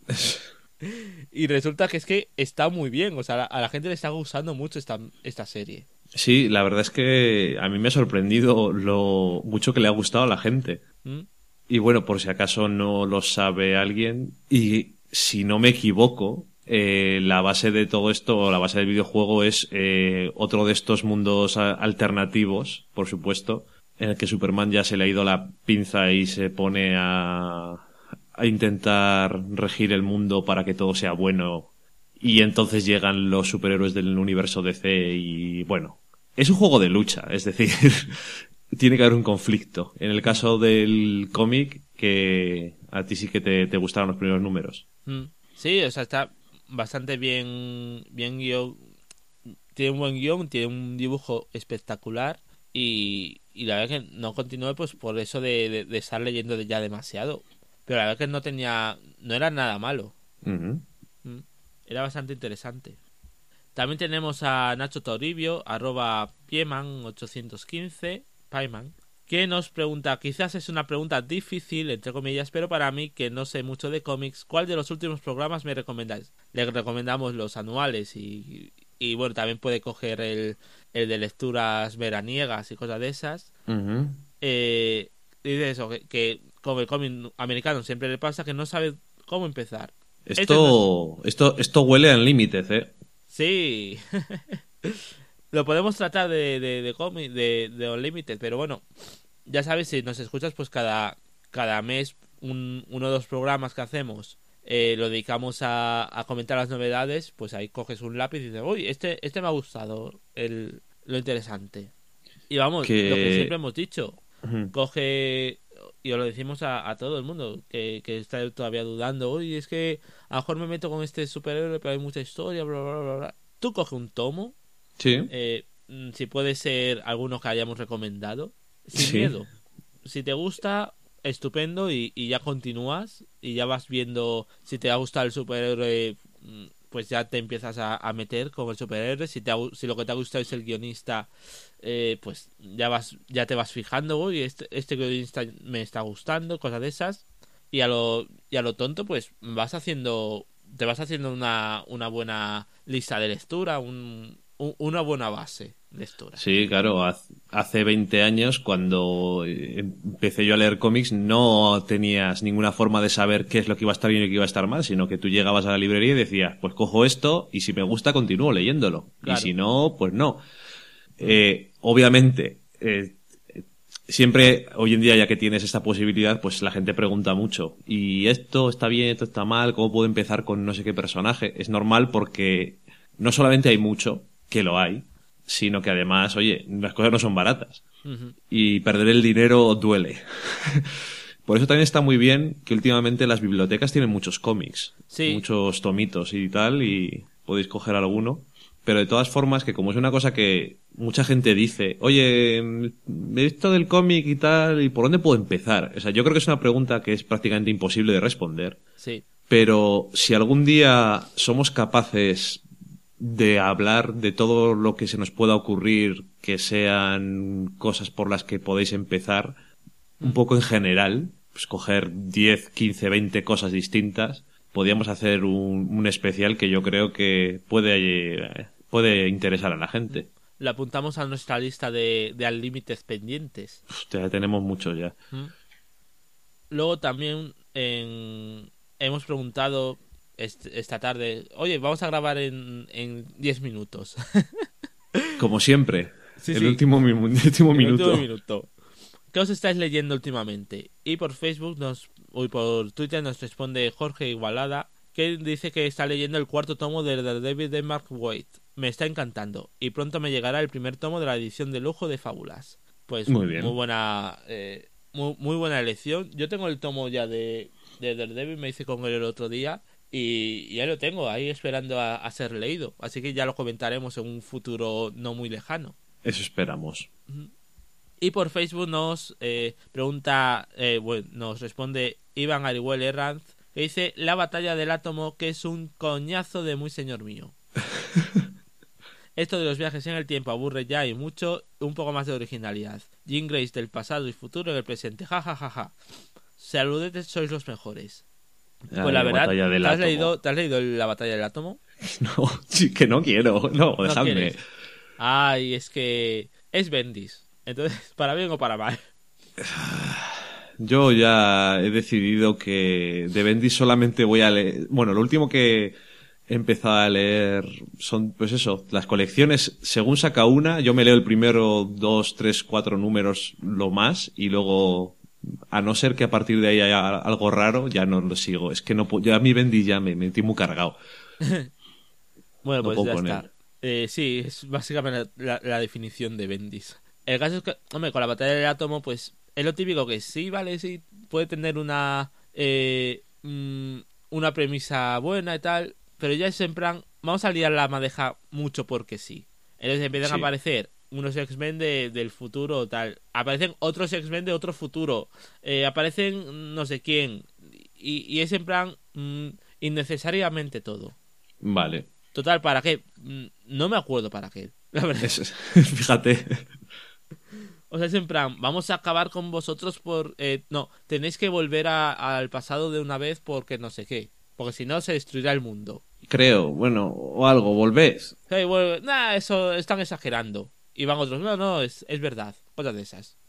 Y resulta que es que está muy bien, o sea, a la, a la gente le está gustando mucho esta, esta serie. Sí, la verdad es que a mí me ha sorprendido lo mucho que le ha gustado a la gente. ¿Mm? Y bueno, por si acaso no lo sabe alguien, y si no me equivoco, eh, la base de todo esto, o la base del videojuego, es eh, otro de estos mundos a- alternativos, por supuesto, en el que Superman ya se le ha ido la pinza y se pone a, a intentar regir el mundo para que todo sea bueno. Y entonces llegan los superhéroes del universo D C y, bueno, es un juego de lucha, es decir, tiene que haber un conflicto. En el caso del cómic, que a ti sí que te, te gustaron los primeros números. Mm. Sí, o sea, está bastante bien, bien guión. Tiene un buen guión, tiene un dibujo espectacular y, y la verdad que no continué pues por eso de, de, de estar leyendo de ya demasiado. Pero la verdad que no tenía, no era nada malo. Uh-huh. Mm. Era bastante interesante. También tenemos a Nacho Toribio, arroba Pieman ochocientos quince, Pieman, que nos pregunta, quizás es una pregunta difícil, entre comillas, pero para mí, que no sé mucho de cómics, ¿cuál de los últimos programas me recomendáis? Le recomendamos los anuales y, y bueno, también puede coger el, el de lecturas veraniegas y cosas de esas. Uh-huh. Eh, dice eso, que, que como el cómic americano siempre le pasa, que no sabe cómo empezar. Esto, Este no es... esto, esto huele a Unlimited, ¿eh? Sí. Lo podemos tratar de, de, de cómic, de, de Unlimited, pero bueno, ya sabes, si nos escuchas, pues cada, cada mes un, uno o dos programas que hacemos eh, lo dedicamos a, a comentar las novedades, pues ahí coges un lápiz y dices, uy, este, este me ha gustado, el, lo interesante. Y vamos, Que... lo que siempre hemos dicho, Uh-huh. coge, y os lo decimos a, a todo el mundo que, que está todavía dudando, uy, es que a lo mejor me meto con este superhéroe, pero hay mucha historia, bla, bla, bla, bla. Tú coge un tomo, Sí. eh, si puede ser alguno que hayamos recomendado, sin Sí. miedo. Si te gusta, estupendo, y, y ya continúas, y ya vas viendo si te ha gustado el superhéroe, pues ya te empiezas a, a meter con el superhéroe. Si, te ha, si lo que te ha gustado es el guionista, eh, pues ya vas ya te vas fijando, uy, este, este guionista me está gustando, cosas de esas. Y a lo, y a lo tonto, pues vas haciendo, te vas haciendo una, una buena lista de lectura, un, un, una buena base de lectura. Sí, claro, hace veinte años cuando empecé yo a leer cómics no tenías ninguna forma de saber qué es lo que iba a estar bien y lo que iba a estar mal, sino que tú llegabas a la librería y decías, pues cojo esto y si me gusta continúo leyéndolo. Claro. Y si no, pues no. Eh, obviamente, eh, siempre hoy en día, ya que tienes esta posibilidad, pues la gente pregunta mucho. ¿Y esto está bien, esto está mal? ¿Cómo puedo empezar con no sé qué personaje? Es normal porque no solamente hay mucho, que lo hay, sino que además, oye, las cosas no son baratas. Uh-huh. Y perder el dinero duele. Por eso también está muy bien que últimamente las bibliotecas tienen muchos cómics. Sí. Muchos tomitos y tal, y podéis coger alguno. Pero de todas formas, que como es una cosa que mucha gente dice, oye, he visto del cómic y tal, ¿y por dónde puedo empezar? O sea, yo creo que es una pregunta que es prácticamente imposible de responder. Sí. Pero si algún día somos capaces de hablar de todo lo que se nos pueda ocurrir, que sean cosas por las que podéis empezar, un poco en general, pues coger diez, quince, veinte cosas distintas, podríamos hacer un, un especial que yo creo que puede, puede interesar a la gente. Lo apuntamos a nuestra lista de, de al límites pendientes. Ya tenemos mucho ya. ¿Mm? Luego también en, hemos preguntado esta tarde, oye, vamos a grabar en en diez minutos. Como siempre, sí, el, sí. Último, el último el minuto. último minuto. ¿Qué os estáis leyendo últimamente? Y por Facebook nos, o por Twitter nos responde Jorge Igualada, que dice que está leyendo el cuarto tomo de Daredevil de Mark Waid. Me está encantando y pronto me llegará el primer tomo de la edición de lujo de Fábulas. Pues muy bien, muy buena, eh, muy, muy buena elección. Yo tengo el tomo ya de, de Daredevil, me hice con él el otro día. Y ya lo tengo ahí esperando a, a ser leído. Así que ya lo comentaremos en un futuro no muy lejano. Eso esperamos. Y por Facebook nos eh, pregunta, eh, bueno, nos responde Iván Arihuel Herranz, que dice La batalla del átomo, que es un coñazo de muy señor mío. Esto de los viajes en el tiempo aburre ya y mucho, un poco más de originalidad. Jean Grace del pasado y futuro en el presente, ja ja ja ja. Saludetes, sois los mejores. Pues Ay, la verdad, ¿te has, leído, ¿te has leído la batalla del átomo? No, sí, que no quiero, no, ¿No dejadme. quieres? Ay, es que es Bendis. Entonces, para bien o para mal. Yo ya he decidido que de Bendis solamente voy a leer... Bueno, lo último que he empezado a leer son, pues eso, las colecciones. Según saca una, yo me leo el primero dos, tres, cuatro números lo más y luego, a no ser que a partir de ahí haya algo raro, ya no lo sigo. Es que no puedo... Ya a mí Bendis ya me metí muy cargado. Bueno, No pues puedo ya con está. él. Eh, sí, es básicamente la, la definición de Bendis. El caso es que, hombre, con la batalla del átomo, pues es lo típico que sí, vale, sí, puede tener una eh, mm, una premisa buena y tal, pero ya es en plan, vamos a liar la madeja mucho porque sí. Entonces empiezan Sí. a aparecer unos X-Men de, del futuro tal, aparecen otros X-Men de otro futuro, eh, aparecen no sé quién, y, y es en plan mm, innecesariamente todo. Vale. Total, ¿para qué? Mm, No me acuerdo para qué, la verdad. Es- fíjate. O sea, es en plan, vamos a acabar con vosotros por... Eh, no, tenéis que volver a- al pasado de una vez porque no sé qué. Porque si no, se destruirá el mundo. Creo, bueno, o algo, volvés. Hey, bueno, nah, eso están exagerando. Y van otros, no, no, es, es verdad. Cosas de esas.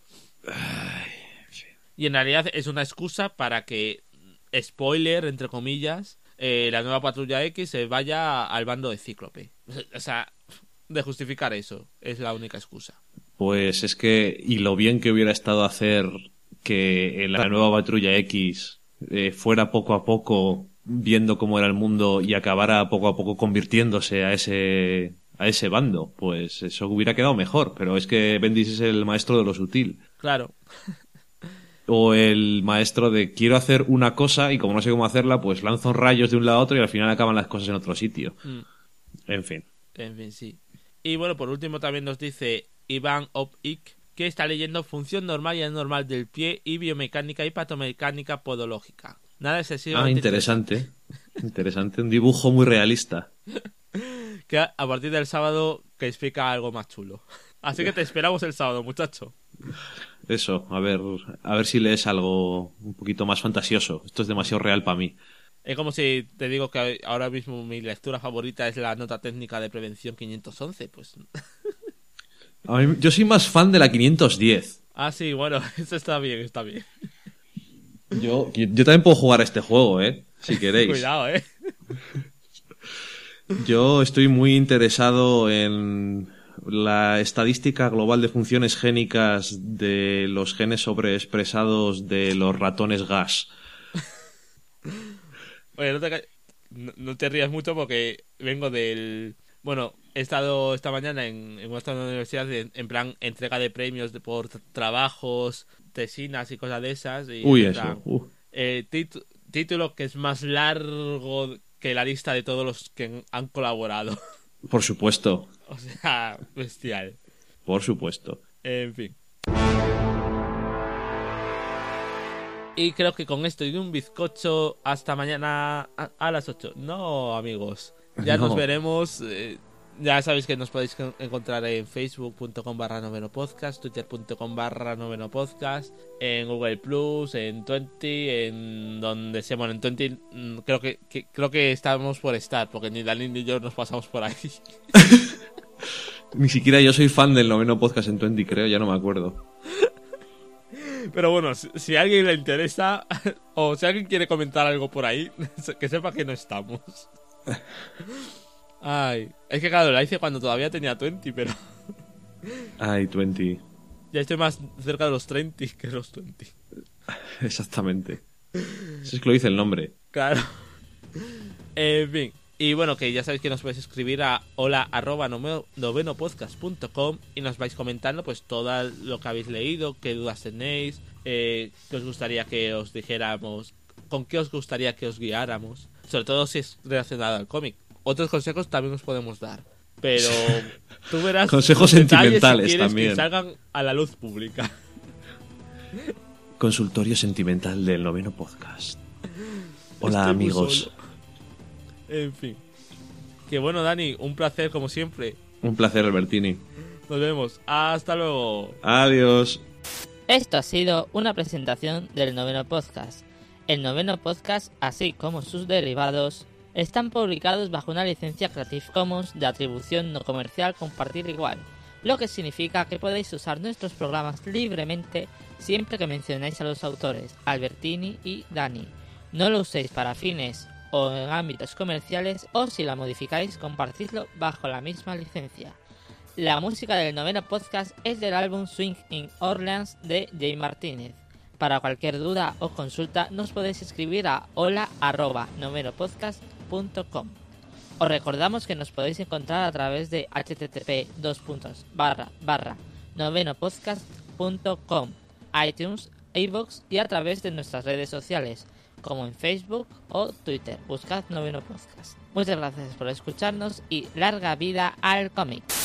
Y en realidad es una excusa para que, spoiler, entre comillas, eh, la nueva Patrulla X se vaya al bando de Cíclope. O sea, de justificar eso. Es la única excusa. Pues es que, y lo bien que hubiera estado hacer que la nueva Patrulla X eh, fuera poco a poco viendo cómo era el mundo y acabara poco a poco convirtiéndose a ese a ese bando, pues eso hubiera quedado mejor, pero es que Bendis es el maestro de lo sutil. Claro. O el maestro de quiero hacer una cosa y como no sé cómo hacerla, pues lanzo rayos de un lado a otro y al final acaban las cosas en otro sitio. Mm. En fin. En fin, sí. Y bueno, por último también nos dice Iván Opik que está leyendo función normal y anormal del pie y biomecánica y patomecánica podológica. Nada excesivo. Ah, interesante. Interesante. Un dibujo muy realista. Que a a partir del sábado que explica algo más chulo. Así que te esperamos el sábado, muchacho. Eso, a ver, a ver si lees algo un poquito más fantasioso. Esto es demasiado real para mí. Es como si te digo que ahora mismo mi lectura favorita es la nota técnica de prevención quinientos once, pues... A mí- yo soy más fan de la quinientos diez. Ah, sí, bueno, eso está bien, está bien. Yo, yo también puedo jugar a este juego, ¿eh? Si queréis. Cuidado, eh. Yo estoy muy interesado en la estadística global de funciones génicas de los genes sobreexpresados de los ratones gas. Oye, no te, ca- no, no te rías mucho porque vengo del... Bueno, he estado esta mañana en, en una universidad en, en plan entrega de premios de- por t- trabajos, tesinas y cosas de esas. Y Uy, en eso. plan, Uh. eh, tit- título que es más largo que la lista de todos los que han colaborado. Por supuesto, O sea, bestial. por supuesto. En fin. Y creo que con esto y de un bizcocho hasta mañana a, a las ocho. No, amigos. Ya No. nos veremos. eh, ya sabéis que nos podéis con- encontrar en facebook.com barra noveno podcast, twitter.com barra noveno podcast, en Google Plus, en veinte, en donde sea. Bueno, en veinte mm, creo que, que- creo que estamos por estar, porque ni Dalín ni yo nos pasamos por ahí. Ni siquiera yo soy fan del noveno podcast en veinte, creo, ya no me acuerdo. Pero bueno, si, si a alguien le interesa o si alguien quiere comentar algo por ahí, que sepa que no estamos. Ay, es que claro, la hice cuando todavía tenía veinte, pero Ay, veinte. ya estoy más cerca de los treinta que los veinte. Exactamente. Si es que lo dice el nombre. Claro. En fin. Y bueno, que ya sabéis que nos podéis escribir a hola arroba novenopodcast punto com y nos vais comentando pues todo lo que habéis leído, qué dudas tenéis, eh, qué os gustaría que os dijéramos, con qué os gustaría que os guiáramos, sobre todo si es relacionado al cómic. Otros consejos también os podemos dar, pero tú verás Consejos los detalles sentimentales si quieres también. que salgan a la luz pública. Consultorio sentimental del noveno podcast. Hola, Estoy muy amigos. solo. En fin. Que bueno, Dani, un placer como siempre. Un placer, Albertini. Nos vemos. Hasta luego. Adiós. Esto ha sido una presentación del Noveno Podcast. El Noveno Podcast, así como sus derivados, están publicados bajo una licencia Creative Commons de atribución no comercial compartir igual. lo que significa que podéis usar nuestros programas libremente siempre que mencionéis a los autores, Albertini y Dani. No lo uséis para fines o en ámbitos comerciales, o si la modificáis, compartidlo bajo la misma licencia. La música del noveno podcast es del álbum Swing in Orleans de Jay Martínez. Para cualquier duda o consulta nos podéis escribir a hola arroba novenopodcast punto com. Os recordamos que nos podéis encontrar a través de http dos puntos barra barra novenopodcast punto com, iTunes, iVoox y a través de nuestras redes sociales como en Facebook o Twitter. Buscad Noveno Podcast. Muchas gracias por escucharnos y larga vida al cómic.